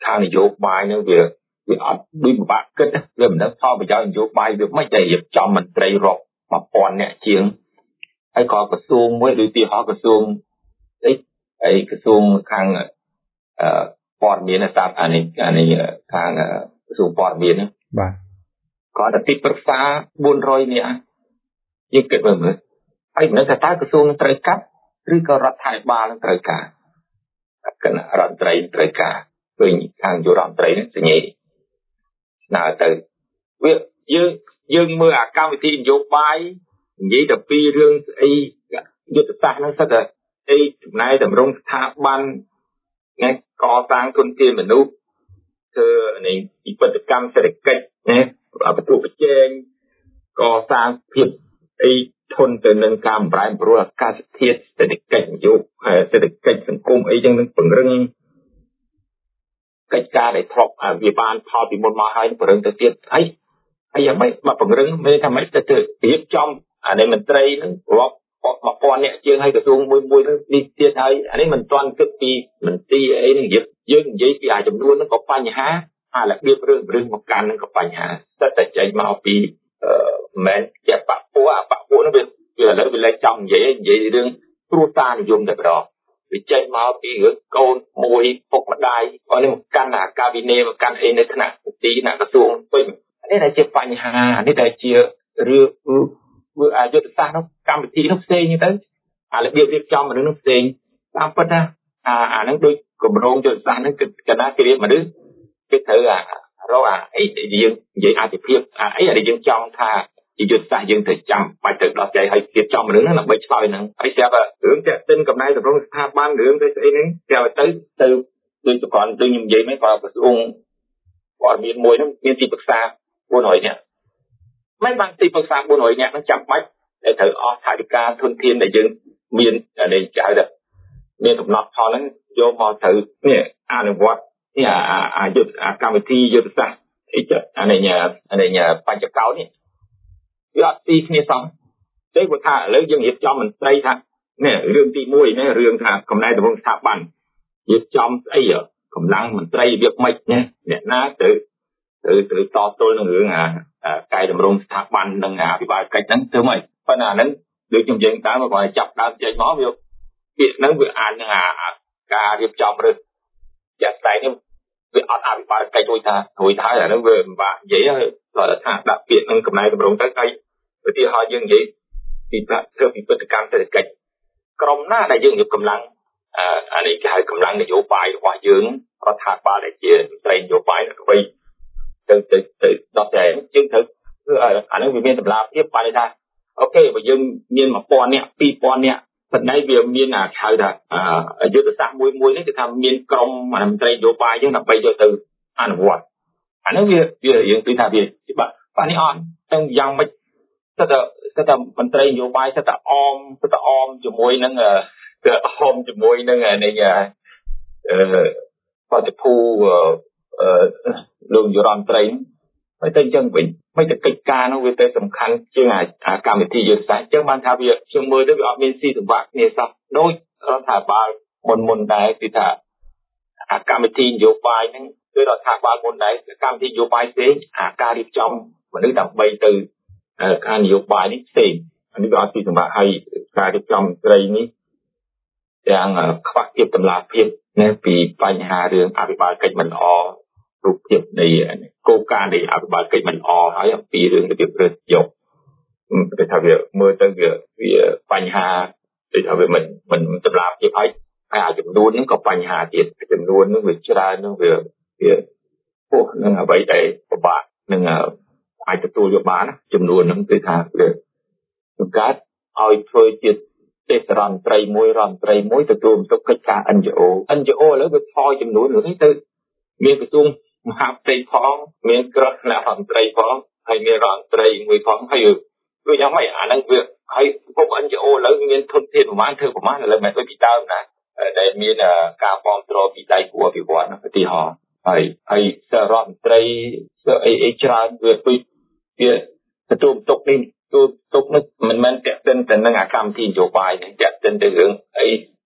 ខាងនយោបាយនឹងវាវាអត់ដូចពិបាកគិតវាមិនដឹងផលប្រយោជន៍នយោបាយវាមិនដែលរៀបចំមន្ត្រីរាប់មួយពាន់អ្នកជាងហើយក៏ក្រសួងមួយដូចទីហោក្រសួងអីហើយក្រសួងខាងអឺព័ត៌មានតាមអានេះអានេះខាងក្រសួងព័ត៌មានហ្នឹងបាទក៏តែទីប្រឹក្សាបួនរយនាក់យើងគិតមើលមើលហើយមិនដឹងថាតើក្រសួងនឹងត្រូវកាត់ឬក៏រដ្ឋាភិបាលនឹងត្រូវការគណៈរដ្ឋមន្ត្រីត្រូវការឃើញខាងយុរដ្ឋមន្ត្រីនឹងសញ្ញាស្នើទៅវាយើងយើងមើលអាកម្មវិធីនយោបាយនិយាយតែពីរឿងស្អីយុទ្ធសាស្ត្រហ្នឹងសិតតែអីចំណាយតម្រង់ស្ថាប័នណាកសាងទុនធានមនុស្សធ្វើនេះវិបត្តិកម្មសេដ្ឋកិច្ចណាបន្ទុកប្រជែងកសាងភាពអីធន់ទៅនឹងការបំរែបំរួលអាកាសធាតុសេដ្ឋកិច្ចនយោបាយសេដ្ឋកិច្ចសង្គមអីចឹងនឹងពង្រឹងកិច្ចការដែលធ្លាប់វាបានផលពីមុនមកហើយពង្រឹងទៅទៀតអីហើយយ៉ាងម៉េចបើពង្រឹងមិនថាម៉េចទៅទៅរៀបចំអានេះមន្ត្រីនឹងរាប់មួយពាន់អ្នកជាងឲ្យក្រសួងមួយមួយនឹងនេះទៀតហើយអានេះមិនទាន់គិតពីមន្ត្រីអីនឹងយើងយើងនិយាយពីអាចំនួននឹងក៏បញ្ហាអារបៀបរឿងរឿងមកកាន់នឹងក៏បញ្ហាតែតែចេញមកពីអឺមិនជាបពពួកអាបពួកនោះវាវាឥឡូវវាលែងចង់និយាយនិយាយរឿងគ្រួសារនិយមតែម្ដងវាចេញមកពីរឿងកូនមួយពុកម្ដាយអនេះមកកាន់អាកាវិនេមកកាន់អីនៅថ្នាក់ទីថ្នាក់ក្រសួងវិញនេះតែជាបញ្ហានេះតែជារឿងធ្វើអាយុទ្ធសាស្ត្រនោះកម្មវិធីនោះផ្សេងទៅអារបៀបរៀបចំមនុស្សនោះផ្សេងតាមពិតណាអាអានឹងដូចគម្រោងយុទ្ធសាស្ត្រហ្នឹងគឺកណាគិរិមនុស្សគេត្រូវអារកអាអីយើងនិយាយអតិភិបអាអីដែលយើងចង់ថាជាយុទ្ធសាស្ត្រយើងត្រូវចាំបាច់ទៅដោះស្រាយឲ្យរៀបចំមនុស្សហ្នឹងដើម្បីឆ្លើយហ្នឹងហើយស្រាប់រឿងតាក់ទិនកំណែតម្រង់ស្ថាប័នរឿងទៅស្អីហ្នឹងស្រាប់ទៅទៅដូចប្រព័ន្ធដូចខ្ញុំនិយាយមិនក៏ក្រសួងព័ត៌មានមួយហ្នឹងមានទីប្រឹក្សាបួនរយនាក់មិនបានទីប្រឹក្សាបួនរយនាក់ហ្នឹងចាំបាច់ដែលត្រូវអស់ថវិកាធនធានដែលយើងមាននេះចៅទៅមានកំណត់ផលហ្នឹងយកមកត្រូវនេះអនុវត្តនេះអាអាយុទ្ធអាកម្មវិធីយុទ្ធសាស្ត្រអីចឹងអានេះអានេះបញ្ចកោនេះវាអត់ទីគ្នាសោះទេគាត់ថាឥឡូវយើងរៀបចំមន្ត្រីថានេះរឿងទីមួយនេះរឿងថាកំណែតម្រង់ស្ថាប័នរៀបចំស្អីកម្លាំងមន្ត្រីរបៀបម៉េចណាអ្នកណាទៅទៅទៅតទល់នឹងរឿងអាកាយតម្រង់ស្ថាប័ននិងអភិបាលកិច្ចហ្នឹងធ្វើម៉េចប៉ុន្តែអាហ្នឹងដូចខ្ញុំយើងតាមមកចាប់ដើមចេញមកវាពាក្យហ្នឹងវាអាចនឹងអាការរៀបចំឬជាក់ស្ដែងនេះវាអត់អភិបាលកិច្ចរួចថារួចហើយអាហ្នឹងវាពិបាកនិយាយហើយគាត់ថាដាក់ពាក្យនឹងកំណែតម្រង់ទៅហើយឧទាហរណ៍យើងនិយាយពីធ្វើពីពិតកម្មសេដ្ឋកិច្ចក្រុមណាដែលយើងយកកម្លាំងអានេះគេហៅកម្លាំងនយោបាយរបស់យើងរដ្ឋាភិបាលដែលជាមន្ត្រីនយោបាយអ្វីទៅទៅទៅដល់តែយើងត្រូវគឺអាហ្នឹងវាមានតម្លាភាពបានថាអូខេបើយើងមានមួយពាន់នាក់ពីរពាន់នាក់ប៉ុន្តែវាមានអាហៅថាយុទ្ធសាស្ត្រមួយមួយនេះគឺថាមានក្រុមមន្ត្រីនយោបាយយើងដើម្បីយកទៅអនុវត្តអាហ្នឹងវាវាយើងគឺថាវាបាទបាទនេះអត់ទាំងយ៉ាងម៉េចសិតតែសិតតែមន្ត្រីនយោបាយសិតតែអមសិតតែអមជាមួយនឹងគឺអមជាមួយនឹងនេះអឺបទភូអឺលោកយុរដ្ឋមន្ត្រីហើយតែអញ្ចឹងវិញមិនតែកិច្ចការនោះវាទៅសំខាន់ជាងអាកម្មវិធីយុទ្ធសាស្ត្រអញ្ចឹងបានថាវាខ្ញុំមើលទៅវាអត់មានស៊ីសង្វាក់គ្នាសោះដូចរដ្ឋាភិបាលមុនមុនដែរគឺថាអាកម្មវិធីនយោបាយហ្នឹងគឺរដ្ឋាភិបាលមុនដែរកម្មវិធីនយោបាយផ្សេងអាការរៀបចំមនុស្សដើម្បីទៅការនយោបាយនេះផ្សេងអានេះវាអត់ស៊ីសង្វាក់ហើយការរៀបចំមន្ត្រីនេះទាំងខ្វះភាពតម្លាភាពណាពីបញ្ហារឿងអភិបាលកិច្ចមិនល្អរូបភាពនៃគោលការណ៍នៃអភិបាលកិច្ចមិនល្អហើយអំពីរឿងរបៀបរត់យកគេថាវាមើលទៅវាវាបញ្ហាគេថាវាមិនមិនតម្លាភាពហើយហើយចំនួនហ្នឹងក៏បញ្ហាទៀតចំនួនហ្នឹងវាច្រើនហ្នឹងវាវាពោះនឹងអ្វីដែលពិបាកនឹងអាចទទួលយកបានចំនួនហ្នឹងគឺថាវាបង្កើតឲ្យធ្វើជាទេសរដ្ឋមន្ត្រីមួយរដ្ឋមន្ត្រីមួយទទួលបន្ទុកកិច្ចការ អិន ជី អូ អិន ជី អូ ឥឡូវវាថយចំនួននេះទៅមានក្រសួងមហាផ្ទៃផងមានក្រសគណៈរដ្ឋមន្ត្រីផងហើយមានរដ្ឋមន្ត្រីមួយផងហើយវាយ៉ាងម៉េចអាហ្នឹងវាហើយពុក អិន ជី អូ ឥឡូវមានធនធានប្រមាណធ្វើប្រមាណឥឡូវមិនដូចពីដើមណាដែលមានការគាំទ្រពីដៃគូអភិវឌ្ឍន៍ឧទាហរណ៍ហើយហើយរដ្ឋមន្ត្រីអីអីច្រើនវាពីវាទទួលបន្ទុកនេះទូទុកនេះមិនមែនតាក់ទិនទៅនឹងអាកម្មវិធីនយោបាយទេតាក់ទិនទៅរឿងអី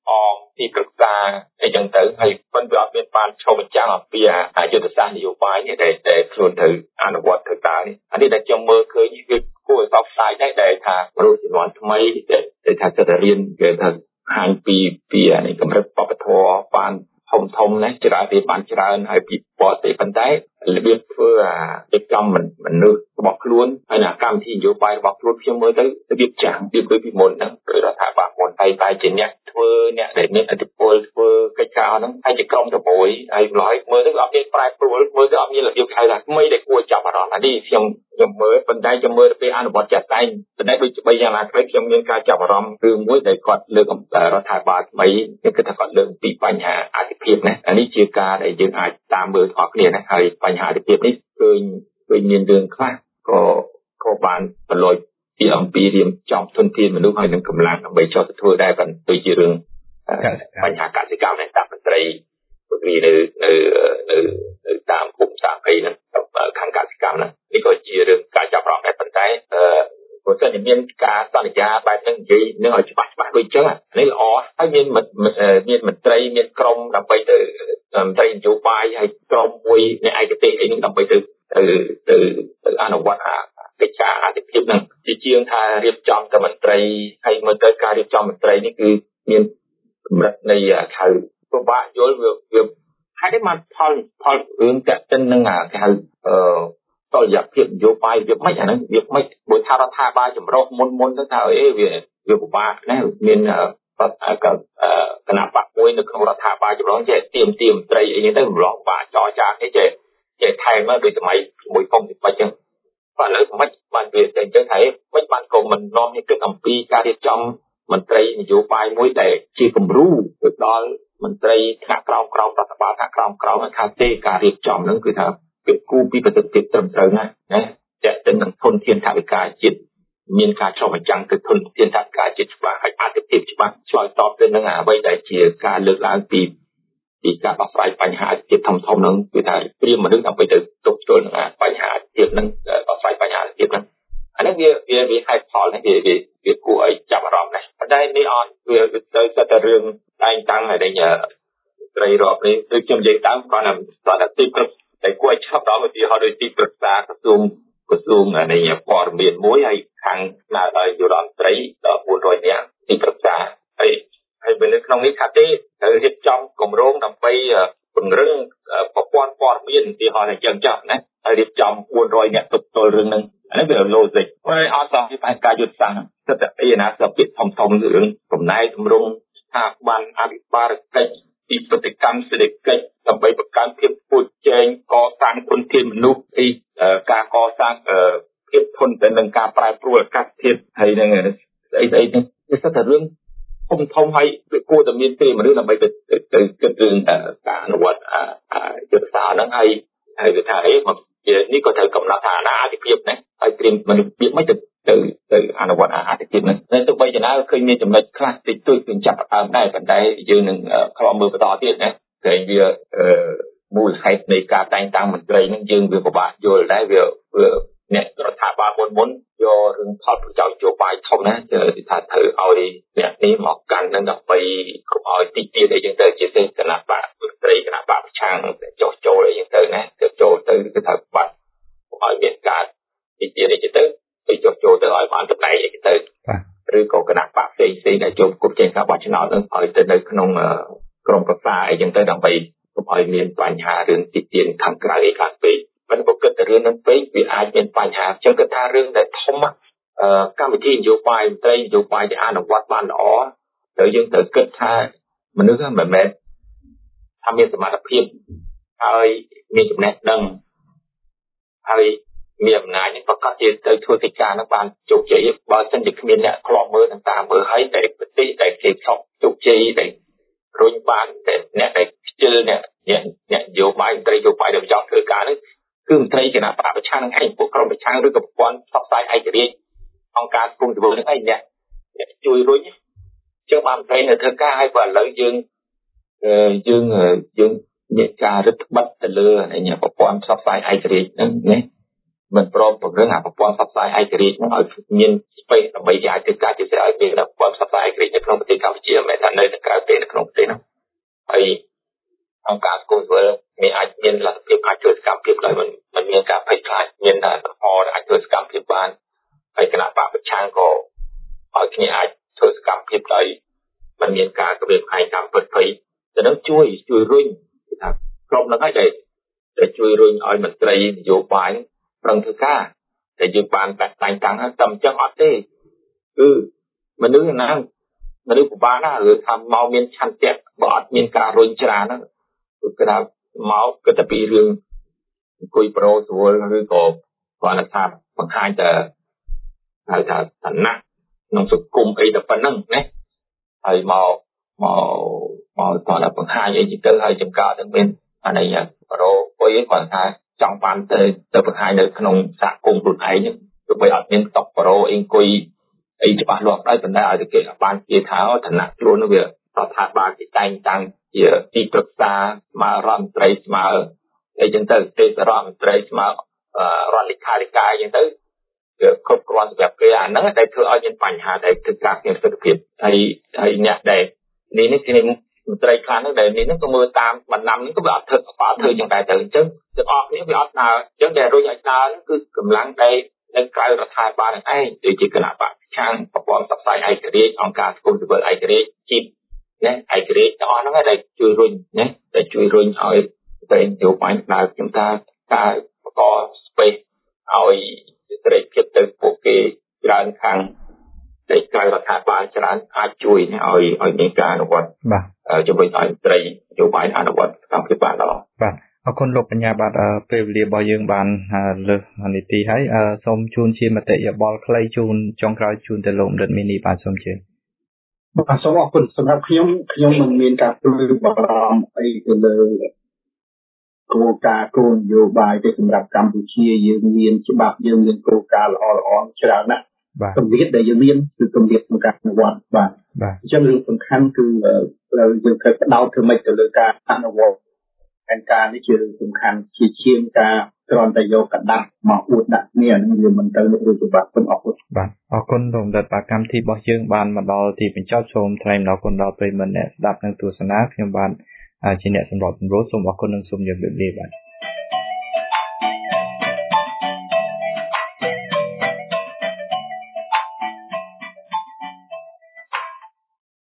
អមទីប្រឹក្សាអីចឹងទៅហើយមិនវាអត់មានបានឆ្លុះបញ្ចាំងអំពីយុទ្ធសាស្ត្រនយោបាយនេះដែលតែខ្លួនទៅអនុវត្តទៅតើនេះអានេះដែលខ្ញុំមើលឃើញគឺគួរឲ្យសោកស្ដាយដែរដែលថាមនុស្សជំនាន់ថ្មីដែលថាចិត្តរៀនគេថាហាញពីពីនេះកម្រិតបព្វធម៌បានធំធំណាស់ច្រើនរៀនបានច្រើនហើយពីបរទេសប៉ុន្តែរបៀបធ្វើអាកិច្ចកម្មមនុស្សរបស់ខ្លួនហើយអាកម្មវិធីនយោបាយរបស់ខ្លួនខ្ញុំមើលទៅរបៀបចាស់ពីពីមុនហ្នឹងគឺរដ្ឋាភិបាលមុនតែតែជាអ្នកធ្វើអ្នកដែលមានអធិបុលធ្វើកិច្ចការហ្នឹងហើយជាក្រុមទៅមួយហើយម្ល៉េះមើលទៅអត់មានប្រែប្រួលមើលទៅអត់មានរបៀបខ្លៅថាថ្មីដែលគួរចាប់អារម្មណ៍អានេះខ្ញុំខ្ញុំមើលប៉ុន្តែខ្ញុំមើលទៅពេលអនុវត្តចាត់តែងប៉ុន្តែដូចបីយ៉ាងណាខ្លីខ្ញុំមានការចាប់អារម្មណ៍គឺមួយដែលគាត់លើករដ្ឋាភិបាលថ្មីគឺគាត់ថាគាត់លើកពីបញ្ហាអធិភាពណាអានេះជាការដែលយើងអាចតាមមើលថតគ្នាណាហើយបញ្ហាអធិភាពនេះឃើញឃើញមានរឿងខ្លះក៏ក៏បានប្រឡូកពីអំពីរៀបចំទុនធានមនុស្សហើយនឹងកម្លាំងដើម្បីចោទធ្វើដែរប៉ុន្តែជារឿងបញ្ហាកសិកម្មនៃតាមមន្ត្រីពលរដ្ឋនៅនៅនៅតាមភូមិសាស្ត្រអីហ្នឹងខាងកសិកម្មហ្នឹងនេះក៏ជារឿងការចាប់អារម្មណ៍ដែរប៉ុន្តែអឺបើសិនជាមានការសន្យាបែបហ្នឹងនិយាយនឹងឲ្យច្បាស់ច្បាស់ដូចចឹងនេះល្អហើយមានមានមន្ត្រីមានក្រុមដើម្បីទៅមន្ត្រីនយោបាយហើយក្រុមមួយនៃឯកទេសអីហ្នឹងដើម្បីទៅទៅទៅទៅអនុវត្តអាកិច្ចការអធិភាពហ្នឹងជាជាងថារៀបចំតែមន្ត្រីហើយមើលទៅការរៀបចំមន្ត្រីនេះគឺមានកម្រិតនៃខៅពិបាកយល់វាវាហើយនេះមកផលផលរឿងតាក់ទិននឹងគេហៅអឺតលយភាពនយោបាយវាមិនអាហ្នឹងវាមិនបើថារដ្ឋាភិបាលចម្រុះមុនមុនទៅថាអីវាវាពិបាកណាស់មានគណៈបកមួយនៅក្នុងរដ្ឋាភិបាលចម្រុះចេះទៀមទៀមមន្ត្រីអីហ្នឹងទៅម្លងបាចរចានេះចេះចេះថែមមកដូចសម័យជាមួយកុំទីបាច់ចឹងបាទឥឡូវមិនបានវាតែអញ្ចឹងហើយមិនបានក៏មិននាំឲ្យគិតអំពីការរៀបចំមន្ត្រីនយោបាយមួយដែលជាគំរូទៅដល់មន្ត្រីថ្នាក់ក្រោមក្រោមរដ្ឋបាលថ្នាក់ក្រោមក្រោមថាទេការរៀបចំហ្នឹងគឺថាគិតគូរពីប្រសិទ្ធភាពត្រឹមត្រូវណាណាតែទៅនឹងធនធានថវិកាជាតិមានការឆ្លុះបញ្ចាំងទៅធនធានថវិកាជាតិច្បាស់ហើយអតិថិភាពច្បាស់ឆ្លើយតបទៅនឹងអ្វីដែលជាការលើកឡើងពីពីការដោះស្រាយបញ្ហាជាតិធំធំហ្នឹងគឺថាព្រៀមមនុស្សដើម្បីទៅទប់ទល់នឹងបញ្ហាជាតិហ្នឹងដោះស្រាយបញ្ហាជាតិហ្នឹងអានេះវាវាវាហេតុផលនេះវាវាគួរឲ្យចាប់អារម្មណ៍ណាស់ប៉ុន្តែនេះអត់វាទៅតែរឿងតែងតាំងហើយដែលត្រីរាប់នេះដូចខ្ញុំនិយាយតាមគាត់ថាគាត់ថាទីប្រឹកតែគួរឲ្យឆាប់ដល់ឧទាហរណ៍ដូចទីប្រឹក្សាក្រសួងក្រសួងនៃព័ត៌មានមួយហើយខាងស្នើដល់យុរដ្ឋមន្ត្រីដល់បួនរយនាក់ទីប្រឹក្សាហើយហើយនៅក្នុងនេះថាទេត្រូវរៀបចំគម្រោងដើម្បីពង្រឹងប្រព័ន្ធព័ត៌មានឧទាហរណ៍អញ្ចឹងចាស់ណាហើយរៀបចំបួនរយនាក់ទប់ទល់រឿងហ្នឹងអានេះវា logic ហើយអត់សមពីផែនការយុទ្ធសាស្ត្រសិតតែអីណាស្ពាក្យធំធំរឿងកំណែទម្រង់ស្ថាប័នអភិបាលកិច្ចពីប្រតិកម្មសេដ្ឋកិច្ចដើម្បីបង្កើនភាពពុជជែងកសាងគុណធានមនុស្សអីការកសាងភាពធន់ទៅនឹងការប្រែប្រួលអាកាសធាតុហើយនឹងអីស្អីនេះវាសិតតែរឿងធំធំហើយវាគួរតែមានពេលមនុស្សដើម្បីទៅទៅគិតរឿងការអនុវត្តយុទ្ធសាស្ត្រហ្នឹងហើយហើយវាថាអីមកនេះក៏ត្រូវកំណត់ថាអាអធិភាពណាហើយត្រៀមមនុស្សវាមិនទៅទៅទៅអនុវត្តអាអធិភាពហ្នឹងតែទោះបីយ៉ាងណាឃើញមានចំណុចខ្លះតិចតួចនឹងចាប់ដើមដែរប៉ុន្តែយើងនឹងខ្លោមមើលបន្តទៀតណាតែវាមូលហេតុនៃការតែងតាំងមន្ត្រីហ្នឹងយើងវាពិបាកយល់ដែរវាអ្នករដ្ឋាភិបាលមុនមុនយករឿងផលប្រយោជន៍នយោបាយធំណាគឺថាត្រូវឲ្យអ្នកនេះមកកាន់នឹងដើម្បីកុំឲ្យទីទៀតអីចឹងទៅជាទេគណៈបកមន្ត្រីគណៈបកប្រឆាំងចោះចូលអីចឹងទៅណាទៅចូលទៅគឺថាបាត់កុំឲ្យមានការទីទៀតអីចឹងទៅទៅចោះចូលទៅឲ្យបានតំណែងអីចឹងទៅឬក៏គណៈបកផ្សេងផ្សេងដែលចូលគប់ចេញការបោះឆ្នោតនឹងឲ្យទៅនៅក្នុងក្រុមប្រឹក្សាអីចឹងទៅដើម្បីកុំឲ្យមានបញ្ហារឿងទីទៀតខាងក្រៅអីខាងពេកមិនបើគិតតែរឿងហ្នឹងពេកវាអាចមានបញ្ហាចឹងគាត់ថារឿងដែលធំកម្មវិធីនយោបាយមន្ត្រីនយោបាយដែលអនុវត្តបានល្អត្រូវយើងត្រូវគិតថាមនុស្សមិនមែនថាមានសមត្ថភាពហើយមានចំណេះដឹងហើយមានអំណាចប្រកាសជាទៅធ្វើកិច្ចការហ្នឹងបានជោគជ័យបើមិនជាគ្មានអ្នកខ្លាប់មើលតាមមើលហើយតែប្រទេសដែលគេខំជោគជ័យដែលរុញបានតែអ្នកដែលខ្ជិលអ្នកអ្នកនយោបាយមន្ត្រីនយោបាយដែលចង់ធ្វើការហ្នឹងគឺមន្ត្រីគណៈបកប្រឆាំងនឹងឯងពួកក្រុមប្រឆាំងឬក៏ប្រព័ន្ធផ្សព្វផ្សាយឯករាជ្យអង្គការគុំទិវនឹងឯងអ្នកជួយរុញជើងបានមន្ត្រីនៅធ្វើការឲ្យបើឥឡូវយើងយើងយើងមានការរឹតបន្តឹងទៅលើប្រព័ន្ធផ្សព្វផ្សាយឯករាជ្យហ្នឹងណាមិនព្រមពង្រឹងអាប្រព័ន្ធផ្សព្វផ្សាយឯករាជ្យហ្នឹងឲ្យមាន space ដើម្បីជាអាចធ្វើការជាស្អីមានដល់ព័ត៌មានផ្សាយគ្រីនៅក្នុងប្រទេសកម្ពុជាមិនថានៅក្រៅប្រទេសនៅក្នុងប្រទេសនោះហើយអង្គការសង្គមស៊ីវិលមានអាចមានលទ្ធភាពអាចជួយសកម្មភាពដោយមិនមិនមានការភ័យខ្លាចមានតែហរអាចជួយសកម្មភាពបានហើយគណៈបកប្រឆាំងក៏ឲ្យគ្នាអាចធ្វើសកម្មភាពដោយមិនមានការគម្រាមកំហែងតាមពិតភ័យទៅនឹងជួយជួយរុញថាក្រុមហ្នឹងហើយដែលជួយរុញឲ្យមន្ត្រីនយោបាយប្រឹងធ្វើការតែយើងបានតែតែងតាំងហើយតែមិនចឹងអត់ទេគឺមនុស្សណាមនុស្សពិបាកណាស់ឬថាមកមានឆន្ទៈបើអត់មានការរុញច្រានហ្នឹងគឺគេថាមកគិតតែពីរឿងអង្គុយប្រូស្រួលឬក៏គាត់ថាបង្ហាញតែហៅថាឋានៈក្នុងសង្គមអីតែប៉ុណ្្នឹងណាហើយមកមកមកគាត់បង្ហាញអីទៅហើយចំការទាំងមានអានេះប្រូអុយគាត់ថាចង់បានទៅទៅបង្ហាញនៅក្នុងសហគមន៍ខ្លួនឯងទោះបីអត់មានតកប្រូអីអង្គុយអីច្បាស់លាស់ដែរប៉ុន្តែឲ្យតែគេបានជាថាឋានៈខ្លួននោះវារដ្ឋាភិបាលគេតែងតាំងជាទីប្រឹក្សាស្មាររដ្ឋមន្ត្រីស្មារអីចឹងទៅទេរដ្ឋមន្ត្រីស្មាររដ្ឋលេខាធិការអញ្ចឹងទៅគឺគ្រប់គ្រាន់សម្រាប់គេអាហ្នឹងដែលធ្វើឲ្យមានបញ្ហាដែលគឺការមានសុខភាពហើយហើយអ្នកដែលនេះនេះគឺមន្ត្រីខ្លះហ្នឹងដែលនេះហ្នឹងក៏មើលតាមបណ្ដាំហ្នឹងក៏វាអត់ធ្វើអត់ធ្វើយ៉ាងដែរទៅអញ្ចឹងទាំងអស់នេះវាអត់ដើរអញ្ចឹងដែលរុញឲ្យដើរគឺកម្លាំងដែលនៅក្រៅរដ្ឋាភិបាលហ្នឹងឯងដូចជាគណៈបកប្រឆាំងប្រព័ន្ធផ្សព្វផ្សាយឯករាជ្យអង្គការសង្គមស៊ីវិលឯករាជ្យជីបណាឯករាជ្យទាំងអស់ហ្នឹងដែលជួយរុញណាដែលជួយរុញឲ្យតែនយោបាយដើរខ្ញុំថាការបង្ក space ឲ្យសេរីភាពទៅពួកគេច្រើនខាងដែលក្រៅរដ្ឋាភិបាលច្រើនអាចជួយឲ្យឲ្យមានការអនុវត្តបាទជំរុញឲ្យត្រីនយោបាយអនុវត្តកម្មភាពបានល្អបាទអរគុណលោកបញ្ញាបាទពេលវេលារបស់យើងបានលើសនីតិហើយសូមជូនជាមតិយោបល់ខ្លីជូនចុងក្រោយជូនទៅលោកដិតមីនីបាទសូមជឿបាទសូមអរគុណសម្រាប់ខ្ញុំខ្ញុំមិនមានការព្រួយបារម្ភអីទៅលើគោលការណ៍គោលនយោបាយទៅសម្រាប់កម្ពុជាយើងមានច្បាប់យើងមានគោលការណ៍ល្អល្អច្រើនណាស់គម្លាតដែលយើងមានគឺគម្លាតក្នុងការអនុវត្តបាទអញ្ចឹងរឿងសំខាន់គឺត្រូវយើងត្រូវផ្ដោតធ្វើម៉េចទៅលើការអនុវត្តហើយការនេះជារឿងសំខាន់ជាជាងការគ្រាន់តែយកកដាស់មកអួតដាក់គ្នានឹងវាមិនទៅមុខរួចច្បាស់សូមអរគុណបាទអរគុណលោកដិតបាទកម្មវិធីរបស់យើងបានមកដល់ទីបញ្ចប់សូមថ្លែងអំណរគុណដល់ប្រិយមិត្តអ្នកស្ដាប់និងទស្សនាខ្ញុំបាទជាអ្នកសម្របសម្រួលសូមអរគុណនិងសូមជម្រាបលាបាទ